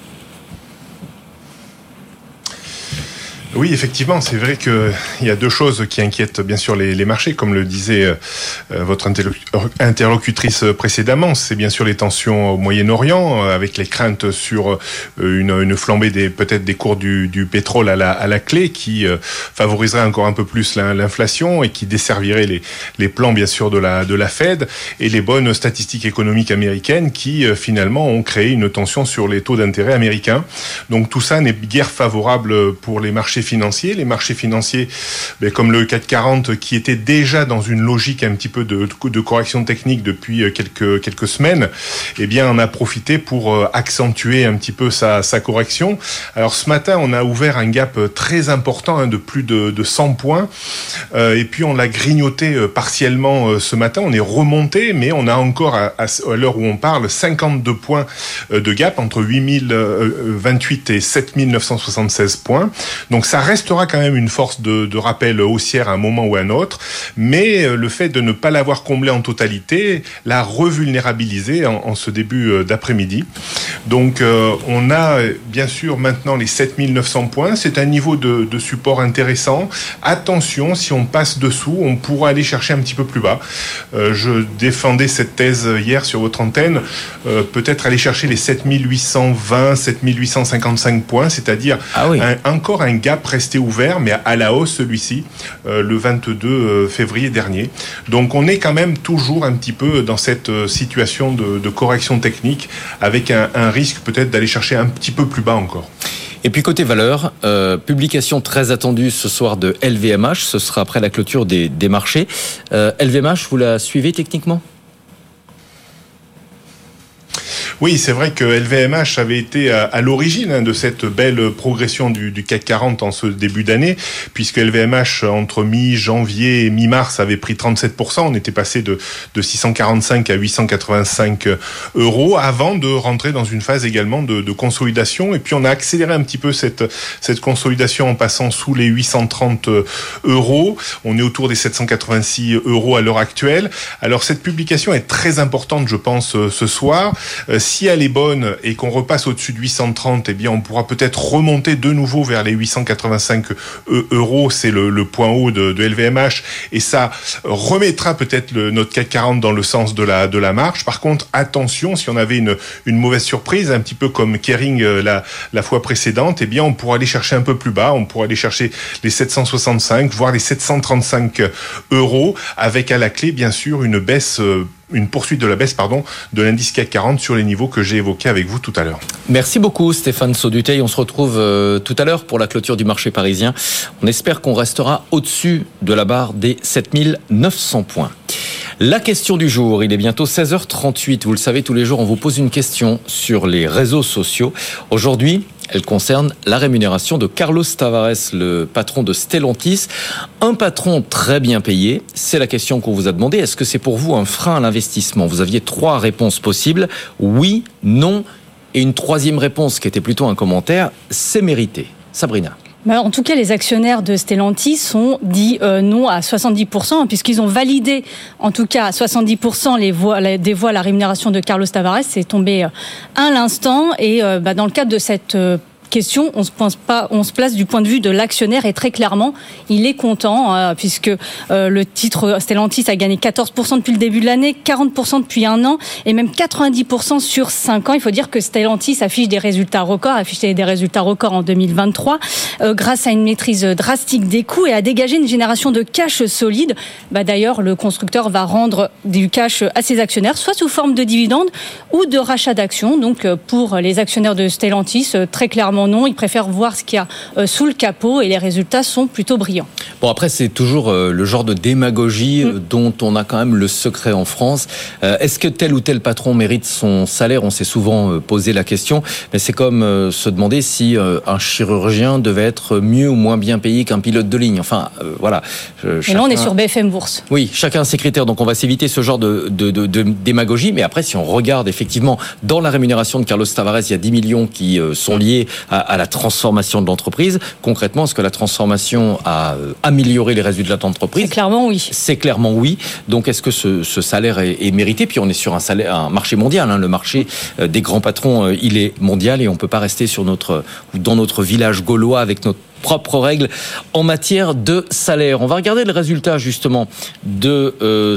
Oui, effectivement, c'est vrai qu'il y a deux choses qui inquiètent bien sûr les marchés, comme le disait votre interlocutrice précédemment. C'est bien sûr les tensions au Moyen-Orient, avec les craintes sur une flambée peut-être des cours du pétrole à la clé, qui favoriserait encore un peu plus l'inflation et qui desservirait les plans bien sûr de la Fed, et les bonnes statistiques économiques américaines qui finalement ont créé une tension sur les taux d'intérêt américains. Donc tout ça n'est guère favorable pour les marchés financiers. Les marchés financiers, comme le CAC 40, qui était déjà dans une logique un petit peu de correction technique depuis quelques semaines, en a profité pour accentuer un petit peu sa correction. Alors ce matin, on a ouvert un gap très important de plus de 100 points, et puis on l'a grignoté partiellement ce matin. On est remonté, mais on a encore à l'heure où on parle 52 points de gap entre 8028 et 7976 points. Donc ça restera quand même une force de rappel haussière à un moment ou à un autre, mais le fait de ne pas l'avoir comblé en totalité l'a revulnérabilisé en ce début d'après-midi. Donc on a bien sûr maintenant les 7900 points, c'est un niveau de support intéressant. Attention, si on passe dessous, on pourra aller chercher un petit peu plus bas. Je défendais cette thèse hier sur votre antenne, peut-être aller chercher les 7820, 7855 points, c'est-à-dire encore un gap resté ouvert, mais à la hausse celui-ci, le 22 février dernier. Donc on est quand même toujours un petit peu dans cette situation de correction technique, avec un risque peut-être d'aller chercher un petit peu plus bas encore. Et puis côté valeur, publication très attendue ce soir de LVMH, ce sera après la clôture des marchés. LVMH, vous la suivez techniquement ? Oui, c'est vrai que LVMH avait été à l'origine de cette belle progression du CAC 40 en ce début d'année, puisque LVMH, entre mi-janvier et mi-mars, avait pris 37%. On était passé de 645 à 885 euros, avant de rentrer dans une phase également de consolidation. Et puis on a accéléré un petit peu cette consolidation en passant sous les 830 euros. On est autour des 786 euros à l'heure actuelle. Alors cette publication est très importante, je pense, ce soir. Si elle est bonne et qu'on repasse au-dessus de 830, on pourra peut-être remonter de nouveau vers les 885 euros. C'est le point haut de LVMH, et ça remettra peut-être notre CAC 40 dans le sens de la marche. Par contre, attention, si on avait une mauvaise surprise, un petit peu comme Kering la fois précédente, on pourra aller chercher un peu plus bas. On pourra aller chercher les 765, voire les 735 euros, avec à la clé, bien sûr, une poursuite de la baisse de l'indice CAC 40 sur les niveaux que j'ai évoqués avec vous tout à l'heure. Merci beaucoup Stéphane Sauduteil. On se retrouve tout à l'heure pour la clôture du marché parisien. On espère qu'on restera au-dessus de la barre des 7900 points. La question du jour, il est bientôt 16h38. Vous le savez, tous les jours, on vous pose une question sur les réseaux sociaux. Aujourd'hui, elle concerne la rémunération de Carlos Tavares, le patron de Stellantis. Un patron très bien payé, c'est la question qu'on vous a demandé. Est-ce que c'est pour vous un frein à l'investissement ? Vous aviez 3 réponses possibles. Oui, non, et une troisième réponse qui était plutôt un commentaire, c'est mérité. Sabrina. En tout cas, les actionnaires de Stellantis ont dit non à 70%, puisqu'ils ont validé, en tout cas à 70%, des voix à la rémunération de Carlos Tavares. C'est tombé à l'instant. Et dans le cadre de cette question, on se place du point de vue de l'actionnaire, et très clairement, il est content, puisque le titre Stellantis a gagné 14% depuis le début de l'année, 40% depuis un an, et même 90% sur 5 ans. Il faut dire que Stellantis affiche des résultats records en 2023. grâce à une maîtrise drastique des coûts et à dégager une génération de cash solide. D'ailleurs, le constructeur va rendre du cash à ses actionnaires, soit sous forme de dividendes ou de rachat d'actions. Donc pour les actionnaires de Stellantis, très clairement non. Ils préfèrent voir ce qu'il y a sous le capot et les résultats sont plutôt brillants. Bon, après, c'est toujours le genre de démagogie dont on a quand même le secret en France. Est-ce que tel ou tel patron mérite son salaire ? On s'est souvent posé la question, mais c'est comme se demander si un chirurgien devait être mieux ou moins bien payé qu'un pilote de ligne. Enfin, voilà. Et là, on est sur BFM Bourse. Oui, chacun a ses critères, donc on va s'éviter ce genre de démagogie. Mais après, si on regarde effectivement dans la rémunération de Carlos Tavares, il y a 10 millions qui sont liés à la transformation de l'entreprise. Concrètement, est-ce que la transformation a amélioré les résultats de l'entreprise ? C'est clairement oui. C'est clairement oui. Donc, est-ce que ce salaire est mérité ? Puis on est sur un marché mondial. Le marché des grands patrons, il est mondial et on peut pas rester dans notre village gaulois avec notre propres règles en matière de salaire. On va regarder le résultat justement de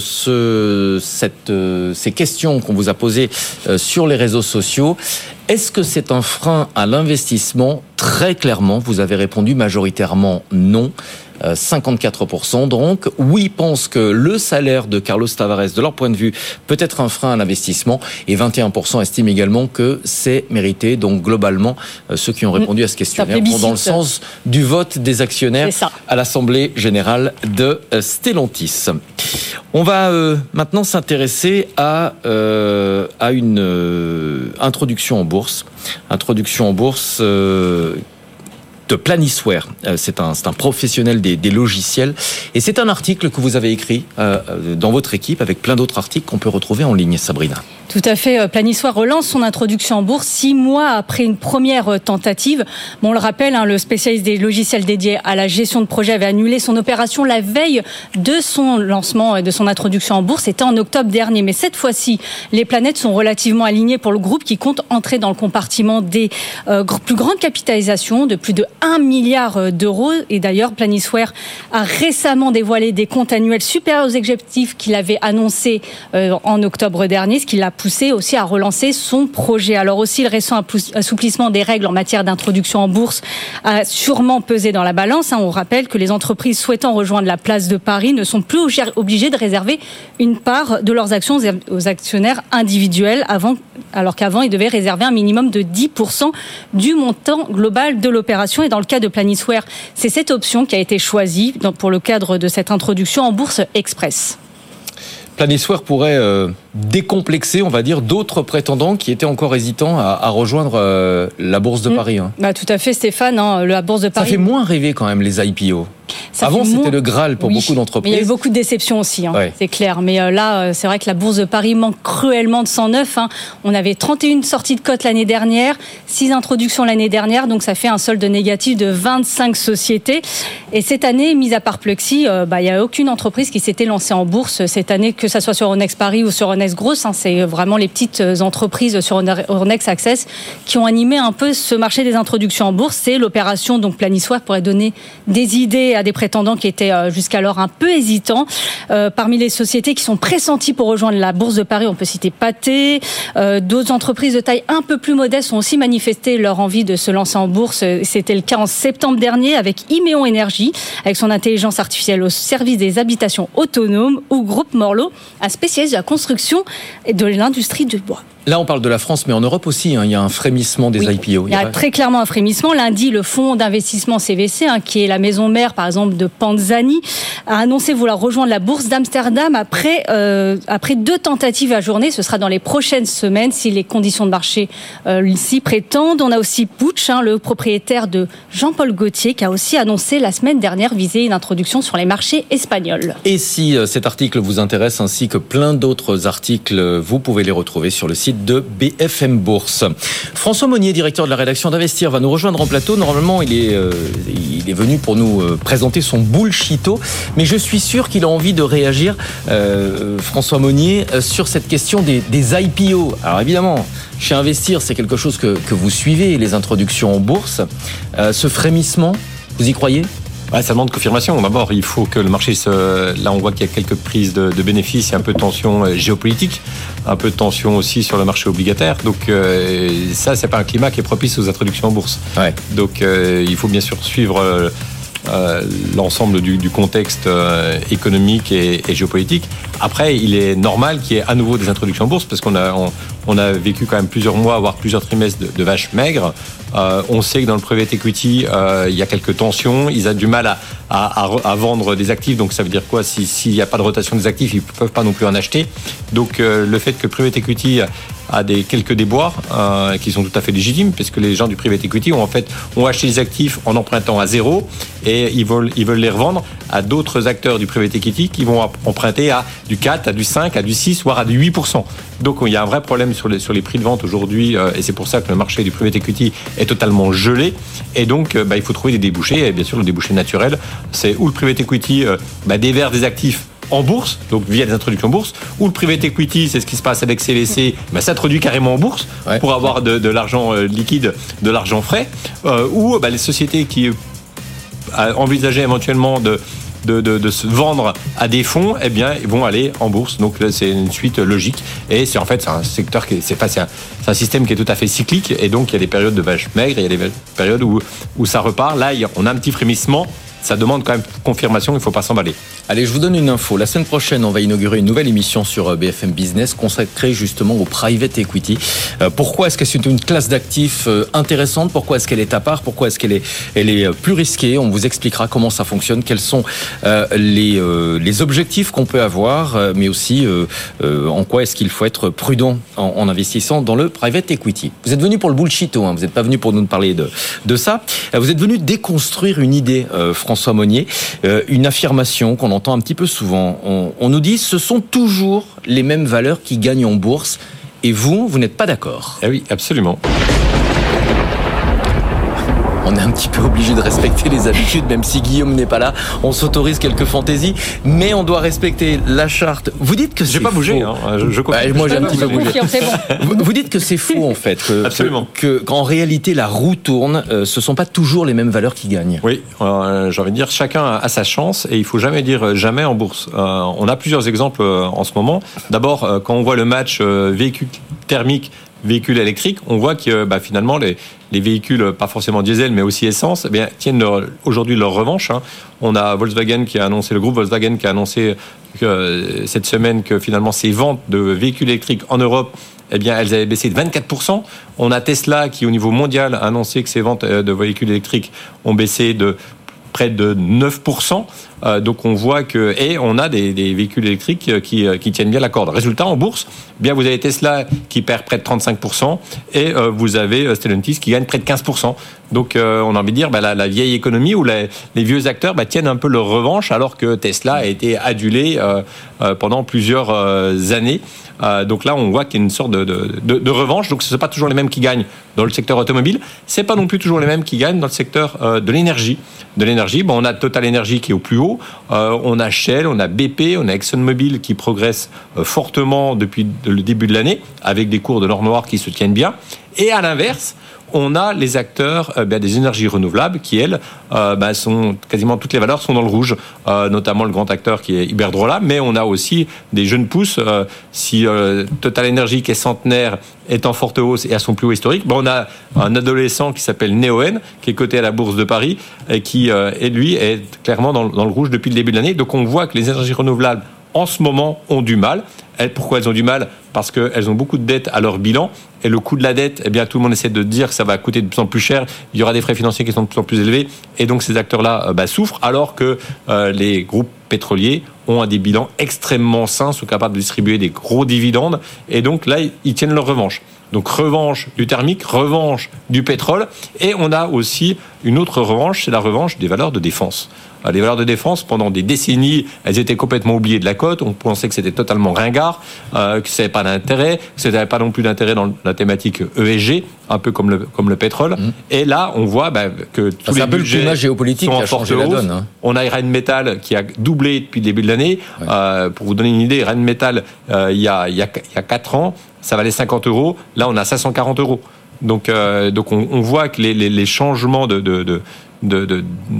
ces questions qu'on vous a posées sur les réseaux sociaux. Est-ce que c'est un frein à l'investissement ? Très clairement, vous avez répondu majoritairement non. 54% donc. Oui, pensent que le salaire de Carlos Tavares, de leur point de vue, peut être un frein à l'investissement. Et 21% estiment également que c'est mérité. Donc globalement, ceux qui ont répondu à ce questionnaire vont dans le sens du vote des actionnaires à l'Assemblée Générale de Stellantis. On va maintenant s'intéresser à une introduction en bourse. Introduction en bourse de Planisware. C'est un professionnel des logiciels. Et c'est un article que vous avez écrit dans votre équipe avec plein d'autres articles qu'on peut retrouver en ligne, Sabrina. Tout à fait. Planisware relance son introduction en bourse 6 mois après une première tentative. Bon, on le rappelle, le spécialiste des logiciels dédiés à la gestion de projet avait annulé son opération la veille de son lancement et de son introduction en bourse. C'était en octobre dernier. Mais cette fois-ci, les planètes sont relativement alignées pour le groupe qui compte entrer dans le compartiment des plus grandes capitalisations de plus de 1 milliard d'euros. Et d'ailleurs, Planisware a récemment dévoilé des comptes annuels supérieurs aux objectifs qu'il avait annoncés en octobre dernier, ce qui l'a poussé aussi à relancer son projet. Alors aussi, le récent assouplissement des règles en matière d'introduction en bourse a sûrement pesé dans la balance. On rappelle que les entreprises souhaitant rejoindre la place de Paris ne sont plus obligées de réserver une part de leurs actions aux actionnaires individuels, alors qu'avant, ils devaient réserver un minimum de 10% du montant global de l'opération. Et dans le cas de Planisware, c'est cette option qui a été choisie pour le cadre de cette introduction en bourse express. Planisware pourrait décomplexer, on va dire, d'autres prétendants qui étaient encore hésitants à rejoindre la Bourse de Paris. Tout à fait, Stéphane. La Bourse de Paris. Ça fait moins rêver quand même les IPO. Avant, c'était le Graal pour beaucoup d'entreprises. Mais il y a eu beaucoup de déceptions aussi, c'est clair. Mais là, c'est vrai que la Bourse de Paris manque cruellement de 109. On avait 31 sorties de cote l'année dernière, 6 introductions l'année dernière, donc ça fait un solde négatif de 25 sociétés. Et cette année, mis à part Pluxee, il n'y a aucune entreprise qui s'était lancée en bourse cette année, que ça soit sur Euronext Paris ou sur Euronext Growth. C'est vraiment les petites entreprises sur Euronext Access qui ont animé un peu ce marché des introductions en bourse. C'est l'opération, donc Planisware pourrait donner des idées à des prétendants qui étaient jusqu'alors un peu hésitants. Parmi les sociétés qui sont pressenties pour rejoindre la Bourse de Paris, on peut citer Pathé. D'autres entreprises de taille un peu plus modeste ont aussi manifesté leur envie de se lancer en bourse. C'était le cas en septembre dernier avec Imeon Énergie, avec son intelligence artificielle au service des habitations autonomes, ou Groupe Morlot, un spécialiste de la construction et de l'industrie du bois. Là, on parle de la France, mais en Europe aussi, il y a un frémissement des IPO. Il y a très clairement un frémissement. Lundi, le fonds d'investissement CVC, qui est la maison mère, par exemple, de Panzani, a annoncé vouloir rejoindre la bourse d'Amsterdam après 2 tentatives à journée. Ce sera dans les prochaines semaines, si les conditions de marché s'y prétendent. On a aussi Puig, le propriétaire de Jean-Paul Gaultier, qui a aussi annoncé la semaine dernière viser une introduction sur les marchés espagnols. Et si cet article vous intéresse, ainsi que plein d'autres articles, vous pouvez les retrouver sur le site de BFM Bourse. François Monnier, directeur de la rédaction d'Investir, va nous rejoindre en plateau. Normalement, il est venu pour nous présenter son bullshito, mais je suis sûr qu'il a envie de réagir, François Monnier, sur cette question des IPO. Alors évidemment, chez Investir, c'est quelque chose que vous suivez, les introductions en bourse. Ce frémissement, vous y croyez ? Ça demande confirmation. D'abord, il faut que le marché là, on voit qu'il y a quelques prises de bénéfices, il y a un peu de tension géopolitique, un peu de tension aussi sur le marché obligataire. Donc ça, c'est pas un climat qui est propice aux introductions en bourse. Ouais. Donc il faut bien sûr suivre l'ensemble du contexte économique et géopolitique. Après, il est normal qu'il y ait à nouveau des introductions en bourse parce qu'on a vécu quand même plusieurs mois, voire plusieurs trimestres de vaches maigres. On sait que dans le private equity, il y a quelques tensions. Ils ont du mal à vendre des actifs. Donc ça veut dire quoi ? S'il n'y a pas de rotation des actifs, ils ne peuvent pas non plus en acheter. Donc le fait que le private equity a quelques déboires qui sont tout à fait légitimes, puisque les gens du private equity ont acheté des actifs en empruntant à zéro et ils veulent les revendre à d'autres acteurs du private equity qui vont emprunter à du 4, à du 5, à du 6, voire à du 8%. Donc il y a un vrai problème sur les prix de vente aujourd'hui et c'est pour ça que le marché du private equity est totalement gelé et donc il faut trouver des débouchés et bien sûr le débouché naturel c'est où le private equity déverse des actifs en bourse, donc via des introductions en bourse, ou le private equity, c'est ce qui se passe avec CVC, s'introduit carrément en bourse pour avoir de l'argent liquide, de l'argent frais, ou les sociétés qui envisageaient éventuellement de se vendre à des fonds, ils vont aller en bourse. Donc c'est une suite logique. Et c'est un secteur c'est un système qui est tout à fait cyclique. Et donc il y a des périodes de vaches maigres, il y a des périodes où ça repart. Là, on a un petit frémissement. Ça demande quand même confirmation, il ne faut pas s'emballer. Allez, je vous donne une info. La semaine prochaine, on va inaugurer une nouvelle émission sur BFM Business consacrée justement au private equity. Pourquoi est-ce que c'est une classe d'actifs intéressante ? Pourquoi est-ce qu'elle est à part ? Pourquoi est-ce qu'elle est plus risquée ? On vous expliquera comment ça fonctionne, quels sont les objectifs qu'on peut avoir, mais aussi en quoi est-ce qu'il faut être prudent en investissant dans le private equity. Vous êtes venu pour le bullshit, vous n'êtes pas venu pour nous parler de ça. Vous êtes venu déconstruire une idée, François Monnier, une affirmation qu'on entend un petit peu souvent. On nous dit ce sont toujours les mêmes valeurs qui gagnent en bourse et vous n'êtes pas d'accord. Eh oui, absolument. On est un petit peu obligé de respecter les habitudes, même si Guillaume n'est pas là. On s'autorise quelques fantaisies, mais on doit respecter la charte. Vous dites que c'est faux. J'ai pas bougé, je confirme. Moi, j'ai un petit peu bougé. Vous dites que c'est faux, en fait. Absolument. Qu'en réalité, la roue tourne. Ce sont pas toujours les mêmes valeurs qui gagnent. Oui, j'ai envie de dire, chacun a sa chance et il faut jamais dire jamais en bourse. On a plusieurs exemples en ce moment. D'abord, quand on voit le match véhicule thermique, véhicules électriques, on voit que finalement les véhicules, pas forcément diesel, mais aussi essence, tiennent aujourd'hui leur revanche. On a Volkswagen le groupe Volkswagen qui a annoncé cette semaine que finalement ses ventes de véhicules électriques en Europe, elles avaient baissé de 24%. On a Tesla qui, au niveau mondial, a annoncé que ses ventes de véhicules électriques ont baissé de près de 9%. Donc on voit et on a des véhicules électriques qui tiennent bien la corde. Résultat, en bourse, vous avez Tesla qui perd près de 35% et vous avez Stellantis qui gagne près de 15%. Donc on a envie de dire la vieille économie où les vieux acteurs tiennent un peu leur revanche alors que Tesla a été adulé pendant plusieurs années. Donc là, on voit qu'il y a une sorte de revanche. Donc ce ne sont pas toujours les mêmes qui gagnent dans le secteur automobile. Ce n'est pas non plus toujours les mêmes qui gagnent dans le secteur de l'énergie. On a Total Energy qui est au plus haut. On a Shell, on a BP, on a ExxonMobil qui progressent fortement depuis le début de l'année avec des cours de l'or noir qui se tiennent bien. Et à l'inverse, on a les acteurs des énergies renouvelables qui, elles, sont quasiment toutes les valeurs sont dans le rouge, notamment le grand acteur qui est Iberdrola, mais on a aussi des jeunes pousses. Si Total Energy, qui est centenaire, est en forte hausse et à son plus haut historique, on a un adolescent qui s'appelle Neoen, qui est coté à la Bourse de Paris, et qui, lui, est clairement dans le rouge depuis le début de l'année. Donc on voit que les énergies renouvelables, en ce moment, ont du mal. Pourquoi elles ont du mal ? Parce qu'elles ont beaucoup de dettes à leur bilan. Et le coût de la dette, tout le monde essaie de dire que ça va coûter de plus en plus cher. Il y aura des frais financiers qui sont de plus en plus élevés. Et donc, ces acteurs-là souffrent, alors que les groupes pétroliers ont des bilans extrêmement sains, sont capables de distribuer des gros dividendes. Et donc, là, ils tiennent leur revanche. Donc, revanche du thermique, revanche du pétrole. Et on a aussi une autre revanche, c'est la revanche des valeurs de défense. Les valeurs de défense, pendant des décennies, elles étaient complètement oubliées de la cote. On pensait que c'était totalement ringard, que ça n'avait pas d'intérêt, que ça n'avait pas non plus d'intérêt dans la thématique ESG, un peu comme le pétrole. Et là, on voit que tous les budgets climat géopolitique sont en qui a forte changé la hausse. donne. On a Rheinmetall qui a doublé depuis le début de l'année. Pour vous donner une idée, Rheinmetall, il y a 4 ans, ça valait 50 €. Là, on a 540 €. Donc on voit que les changements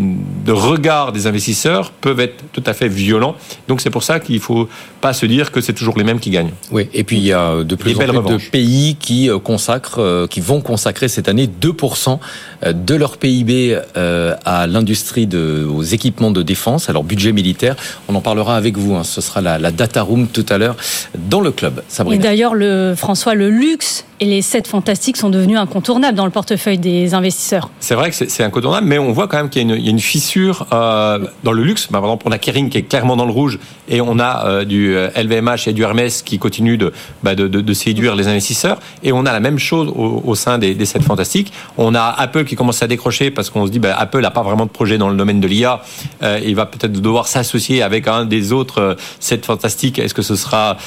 de regard des investisseurs peuvent être tout à fait violents. Donc c'est pour ça qu'il ne faut pas se dire que c'est toujours les mêmes qui gagnent. Oui, et puis il y a de plus en plus de pays qui vont consacrer cette année 2% de leur PIB à l'industrie aux équipements de défense, à leur budget militaire. On en parlera avec vous, ce sera la data room tout à l'heure dans le club. Sabrina. Et d'ailleurs, François, le luxe et les 7 fantastiques sont devenus incontournables dans le portefeuille des investisseurs. C'est vrai que c'est incontournable, mais on voit quand même qu'il y a une fissure dans le luxe. Par exemple, on a Kering qui est clairement dans le rouge et on a du LVMH et du Hermès qui continuent de séduire les investisseurs. Et on a la même chose au sein des 7 fantastiques. On a Apple qui commence à décrocher parce qu'on se dit Apple n'a pas vraiment de projet dans le domaine de l'IA. Il va peut-être devoir s'associer avec un des autres 7 fantastiques. Est-ce que ce sera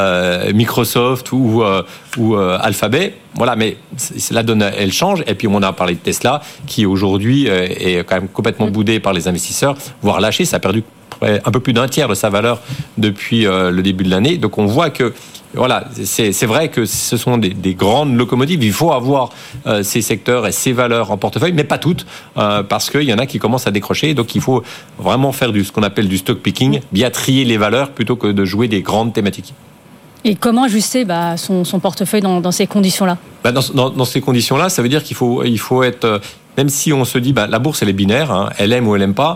Microsoft ou Alphabet? Voilà, mais la donne, elle change. Et puis on a parlé de Tesla qui aujourd'hui est quand même complètement boudé par les investisseurs, voire lâché. Ça a perdu un peu plus d'un tiers de sa valeur depuis le début de l'année. Donc on voit que voilà, c'est vrai que ce sont des grandes locomotives. Il faut avoir ces secteurs et ces valeurs en portefeuille, mais pas toutes, parce qu'il y en a qui commencent à décrocher. Donc il faut vraiment faire ce qu'on appelle du stock picking, bien trier les valeurs plutôt que de jouer des grandes thématiques. Et comment ajuster son portefeuille dans ces conditions-là? Dans ces conditions-là, ça veut dire qu'il faut être... Même si on se dit, la bourse, elle est binaire, elle aime ou elle aime pas,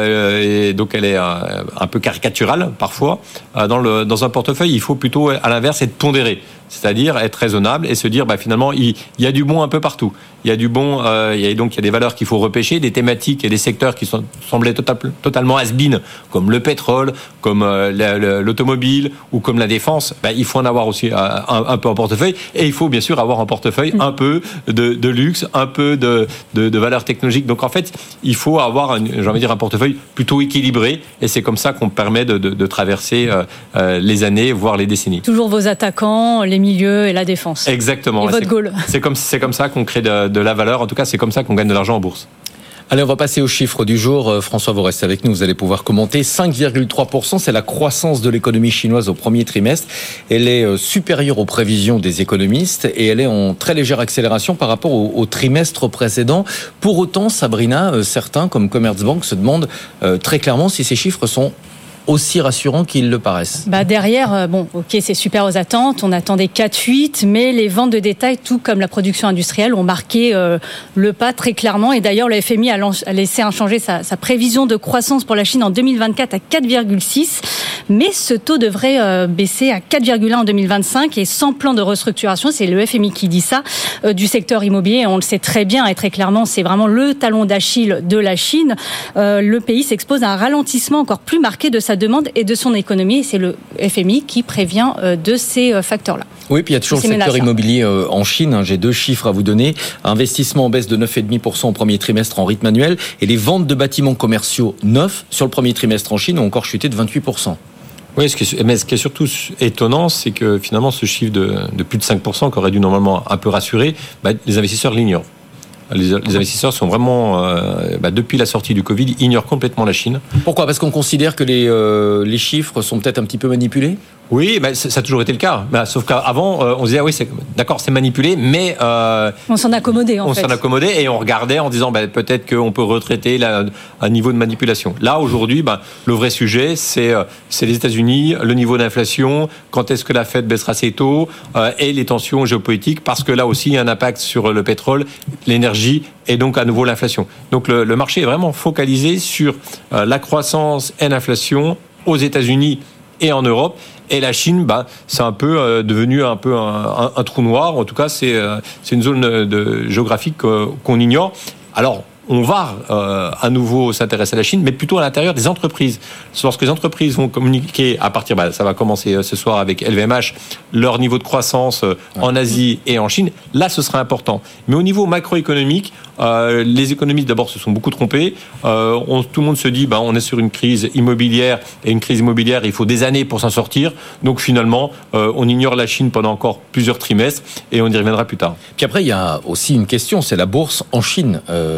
et donc elle est un peu caricaturale parfois. Dans un portefeuille, il faut plutôt, à l'inverse, être pondéré. C'est-à-dire être raisonnable et se dire, finalement, il y a du bon un peu partout. Il y a du bon, il y a des valeurs qu'il faut repêcher, des thématiques et des secteurs qui semblaient totalement has-been, comme le pétrole, comme l'automobile ou comme la défense. Il faut en avoir aussi un peu en portefeuille, et il faut bien sûr avoir en portefeuille un peu de luxe, un peu de valeurs technologiques. Donc en fait, il faut avoir un portefeuille plutôt équilibré, et c'est comme ça qu'on permet de traverser les années, voire les décennies. Toujours vos attaquants, les milieux et la défense. Exactement. Et votre goal. C'est comme ça qu'on crée de la valeur. En tout cas, c'est comme ça qu'on gagne de l'argent en bourse. Allez, on va passer aux chiffres du jour. François, vous restez avec nous, vous allez pouvoir commenter. 5,3%, c'est la croissance de l'économie chinoise au premier trimestre. Elle est supérieure aux prévisions des économistes et elle est en très légère accélération par rapport au trimestre précédent. Pour autant, Sabrina, certains, comme Commerzbank, se demandent très clairement si ces chiffres sont aussi rassurants qu'ils le paraissent. Derrière, c'est super aux attentes. On attendait 4,8, mais les ventes de détail, tout comme la production industrielle, ont marqué le pas très clairement. Et d'ailleurs, le FMI a laissé inchanger sa prévision de croissance pour la Chine en 2024 à 4,6. Mais ce taux devrait baisser à 4,1 en 2025 et sans plan de restructuration. C'est le FMI qui dit ça, du secteur immobilier. On le sait très bien et très clairement, c'est vraiment le talon d'Achille de la Chine. Le pays s'expose à un ralentissement encore plus marqué de sa demande et de son économie. Et c'est le FMI qui prévient de ces facteurs-là. Oui, puis il y a toujours le secteur immobilier en Chine. J'ai 2 chiffres à vous donner. Investissement en baisse de 9,5% au premier trimestre en rythme annuel. Et les ventes de bâtiments commerciaux neufs sur le premier trimestre en Chine ont encore chuté de 28%. Oui, ce qui est surtout étonnant, c'est que finalement ce chiffre de plus de 5%, qui aurait dû normalement un peu rassurer, les investisseurs l'ignorent. Les investisseurs sont vraiment, depuis la sortie du Covid, ignorent complètement la Chine. Pourquoi ? Parce qu'on considère que les chiffres sont peut-être un petit peu manipulés ? Oui, ça a toujours été le cas. Sauf qu'avant, on se disait, oui, c'est manipulé, mais... on s'en accommodait, on s'en accommodait et on regardait en disant, peut-être qu'on peut retraiter un niveau de manipulation. Là, aujourd'hui, le vrai sujet, c'est les États-Unis, le niveau d'inflation, quand est-ce que la Fed baissera ses taux, et les tensions géopolitiques, parce que là aussi, il y a un impact sur le pétrole, l'énergie, et donc à nouveau l'inflation. Donc le marché est vraiment focalisé sur la croissance et l'inflation aux États-Unis et en Europe. Et la Chine, c'est un peu devenu un trou noir. En tout cas, c'est une zone géographique qu'on ignore. Alors, on va à nouveau s'intéresser à la Chine, mais plutôt à l'intérieur des entreprises. Lorsque les entreprises vont communiquer à partir, ça va commencer ce soir avec LVMH, leur niveau de croissance en Asie et en Chine, là ce sera important. Mais au niveau macroéconomique, les économistes d'abord se sont beaucoup trompés. Tout le monde se dit, on est sur une crise immobilière, et une crise immobilière, il faut des années pour s'en sortir. Donc finalement, on ignore la Chine pendant encore plusieurs trimestres, et on y reviendra plus tard. Puis après, il y a aussi une question, c'est la bourse en Chine.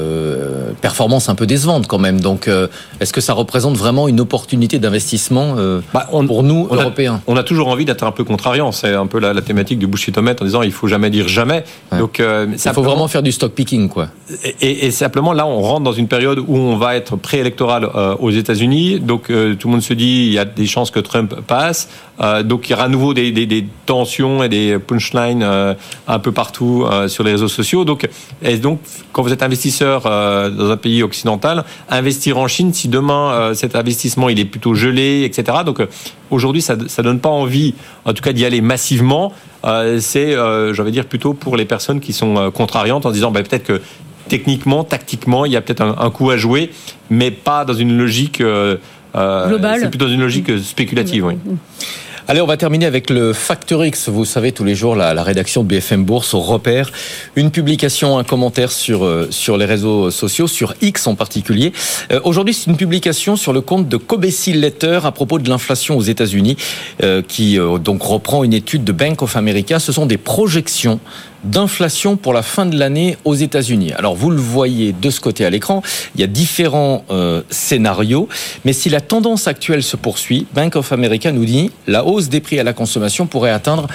performances un peu décevantes quand même. Donc, est-ce que ça représente vraiment une opportunité d'investissement pour nous, Européens? On a toujours envie d'être un peu contrariant. C'est un peu la thématique du bullshitomètre en disant il faut jamais dire jamais. Ouais. Donc, il faut vraiment faire du stock picking, quoi. Et simplement, là, on rentre dans une période où on va être préélectoral aux États-Unis. Donc, tout le monde se dit il y a des chances que Trump passe. Donc, il y aura à nouveau des tensions et des punchlines un peu partout sur les réseaux sociaux. Donc, quand vous êtes investisseur dans un pays occidental, investir en Chine, si demain cet investissement il est plutôt gelé, etc. Donc, aujourd'hui, ça donne pas envie, en tout cas, d'y aller massivement. C'est, j'allais dire, plutôt pour les personnes qui sont contrariantes en disant peut-être que techniquement, tactiquement, il y a peut-être un coup à jouer, mais pas dans une logique globale. C'est plutôt dans une logique spéculative, oui. Allez, on va terminer avec le Factor X. Vous savez, tous les jours, la rédaction de BFM Bourse repère une publication, un commentaire sur les réseaux sociaux, sur X en particulier. Aujourd'hui, c'est une publication sur le compte de Cobesi Letter à propos de l'inflation aux États-Unis, qui donc reprend une étude de Bank of America. Ce sont des projections d'inflation pour la fin de l'année aux États-Unis. Alors, vous le voyez de ce côté à l'écran, il y a différents scénarios, mais si la tendance actuelle se poursuit, Bank of America nous dit la hausse des prix à la consommation pourrait atteindre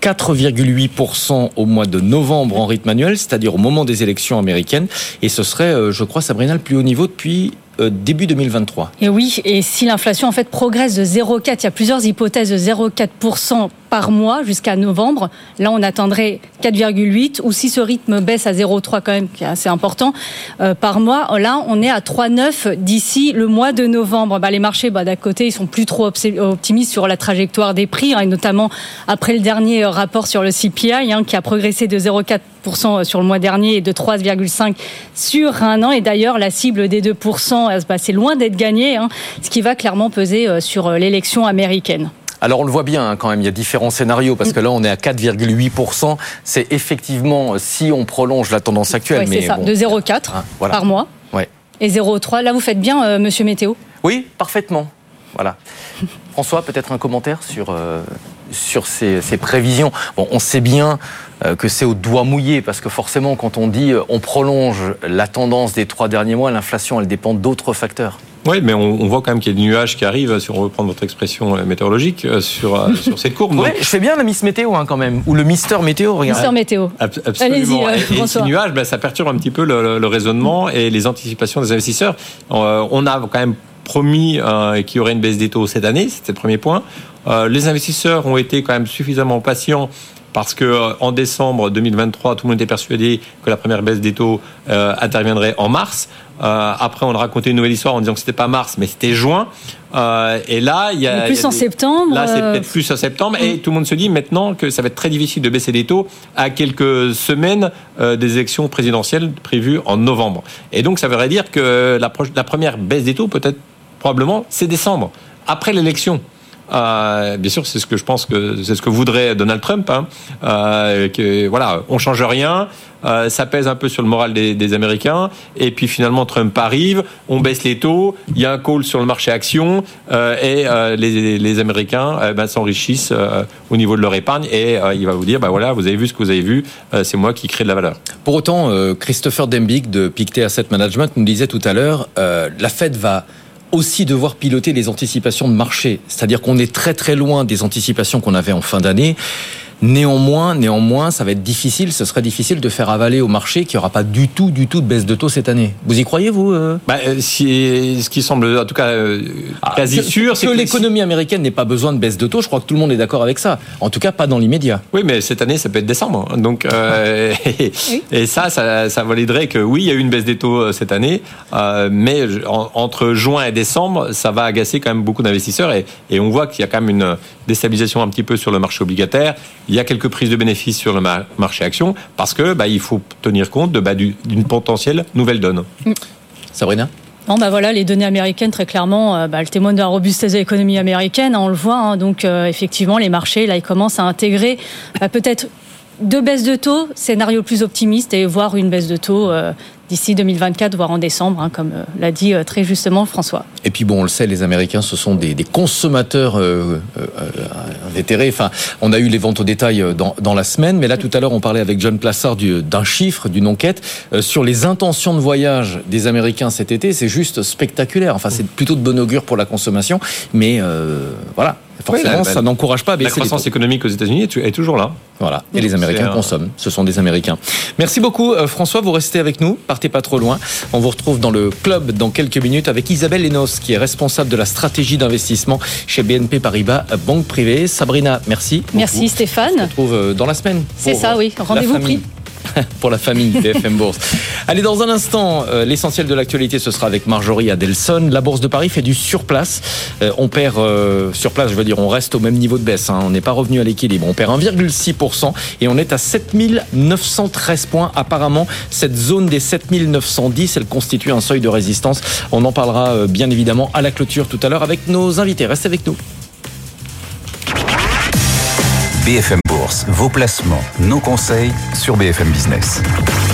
4,8% au mois de novembre en rythme annuel, c'est-à-dire au moment des élections américaines, et ce serait, je crois, Sabrina, le plus haut niveau depuis début 2023. Et oui, et si l'inflation en fait progresse de 0,4, il y a plusieurs hypothèses de 0,4% par mois jusqu'à novembre. Là, on atteindrait 4,8, ou si ce rythme baisse à 0,3 quand même, qui est assez important, par mois, là, on est à 3,9 d'ici le mois de novembre. Les marchés, d'un côté, ils sont plus trop optimistes sur la trajectoire des prix, et notamment après le dernier rapport sur le CPI, qui a progressé de 0,4% sur le mois dernier et de 3,5% sur un an. Et d'ailleurs, la cible des 2%, c'est loin d'être gagné, ce qui va clairement peser sur l'élection américaine. Alors on le voit bien quand même, il y a différents scénarios, parce que là on est à 4,8%. C'est effectivement si on prolonge la tendance actuelle. Oui, c'est ça, de 0,4 voilà. Par mois. Ouais. Et 0,3. Là vous faites bien, monsieur Météo. Oui, parfaitement. Voilà. François, peut-être un commentaire sur ces prévisions. Bon, on sait bien que c'est au doigt mouillé, parce que forcément quand on dit on prolonge la tendance des 3 derniers mois, l'inflation elle dépend d'autres facteurs. Oui, mais on voit quand même qu'il y a des nuages qui arrivent, si on reprend votre expression météorologique, sur cette courbe. Oui, je fais bien la Miss Météo quand même, ou le Mister Météo, regarde. Mister Météo. Absolument. Et ces nuages, ça perturbe un petit peu le raisonnement et les anticipations des investisseurs. On a quand même promis qu'il y aurait une baisse des taux cette année, c'était le premier point. Les investisseurs ont été quand même suffisamment patients, parce que en décembre 2023, tout le monde était persuadé que la première baisse des taux interviendrait en mars. Après, on a raconté une nouvelle histoire en disant que c'était pas mars, mais c'était juin. Et là, il y a plus en septembre. Là, c'est peut-être plus en septembre. Et tout le monde se dit maintenant que ça va être très difficile de baisser les taux à quelques semaines des élections présidentielles prévues en novembre. Et donc, ça voudrait dire que la première baisse des taux, peut-être, probablement, c'est décembre, après l'élection. Bien sûr, c'est ce que je pense que c'est ce que voudrait Donald Trump. Que voilà, on change rien, ça pèse un peu sur le moral des Américains. Et puis finalement, Trump arrive, on baisse les taux, il y a un call sur le marché action, et les Américains s'enrichissent au niveau de leur épargne. Et il va vous dire, voilà, vous avez vu ce que vous avez vu, c'est moi qui crée de la valeur. Pour autant, Christopher Dembig de Pictet Asset Management nous disait tout à l'heure, la Fed va aussi devoir piloter les anticipations de marché. C'est-à-dire qu'on est très très loin des anticipations qu'on avait en fin d'année. Néanmoins, ça va être difficile, ce serait difficile de faire avaler au marché qu'il n'y aura pas du tout de baisse de taux cette année. Vous y croyez, vous Ce qui semble, en tout cas, quasi sûr, c'est que l'économie américaine n'ait pas besoin de baisse de taux. Je crois que tout le monde est d'accord avec ça. En tout cas, pas dans l'immédiat. Oui, mais cette année, ça peut être décembre. Donc, et ça validerait que oui, il y a eu une baisse des taux cette année, mais entre juin et décembre, ça va agacer quand même beaucoup d'investisseurs, et on voit qu'il y a quand même une déstabilisation un petit peu sur le marché obligataire. Il y a quelques prises de bénéfices sur le marché action, parce que il faut tenir compte d'une potentielle nouvelle donne. Sabrina ? Non, voilà, les données américaines, très clairement, elles témoignent de la robustesse de l'économie américaine, on le voit. Donc, effectivement, les marchés, là, ils commencent à intégrer peut-être 2 baisses de taux, scénario plus optimiste, et voir une baisse de taux d'ici 2024, voire en décembre, comme l'a dit très justement François. Et puis bon, on le sait, les Américains, ce sont des consommateurs invétérés. Enfin, on a eu les ventes au détail dans la semaine, mais là tout à l'heure, on parlait avec John Plassard d'un chiffre, d'une enquête sur les intentions de voyage des Américains cet été. C'est juste spectaculaire. Enfin, c'est plutôt de bon augure pour la consommation, mais voilà. Forcément, ça n'encourage pas à baisser la croissance économique aux États-Unis est toujours là. Voilà. Et les Américains consomment. Ce sont des Américains. Merci beaucoup, François. Vous restez avec nous. Partez pas trop loin. On vous retrouve dans le club dans quelques minutes avec Isabelle Lenos, qui est responsable de la stratégie d'investissement chez BNP Paribas Banque Privée. Sabrina, merci. Merci, Stéphane. On se retrouve dans la semaine. C'est ça, oui. Rendez-vous pris. Pour la famille BFM Bourse. Allez, dans un instant, l'essentiel de l'actualité, ce sera avec Marjorie Adelson. La Bourse de Paris fait du surplace. On perd sur place, je veux dire, on reste au même niveau de baisse. On n'est pas revenu à l'équilibre. On perd 1,6% et on est à 7913 points. Apparemment, cette zone des 7910, elle constitue un seuil de résistance. On en parlera bien évidemment à la clôture tout à l'heure avec nos invités. Restez avec nous. BFM Bourse, vos placements, nos conseils sur BFM Business.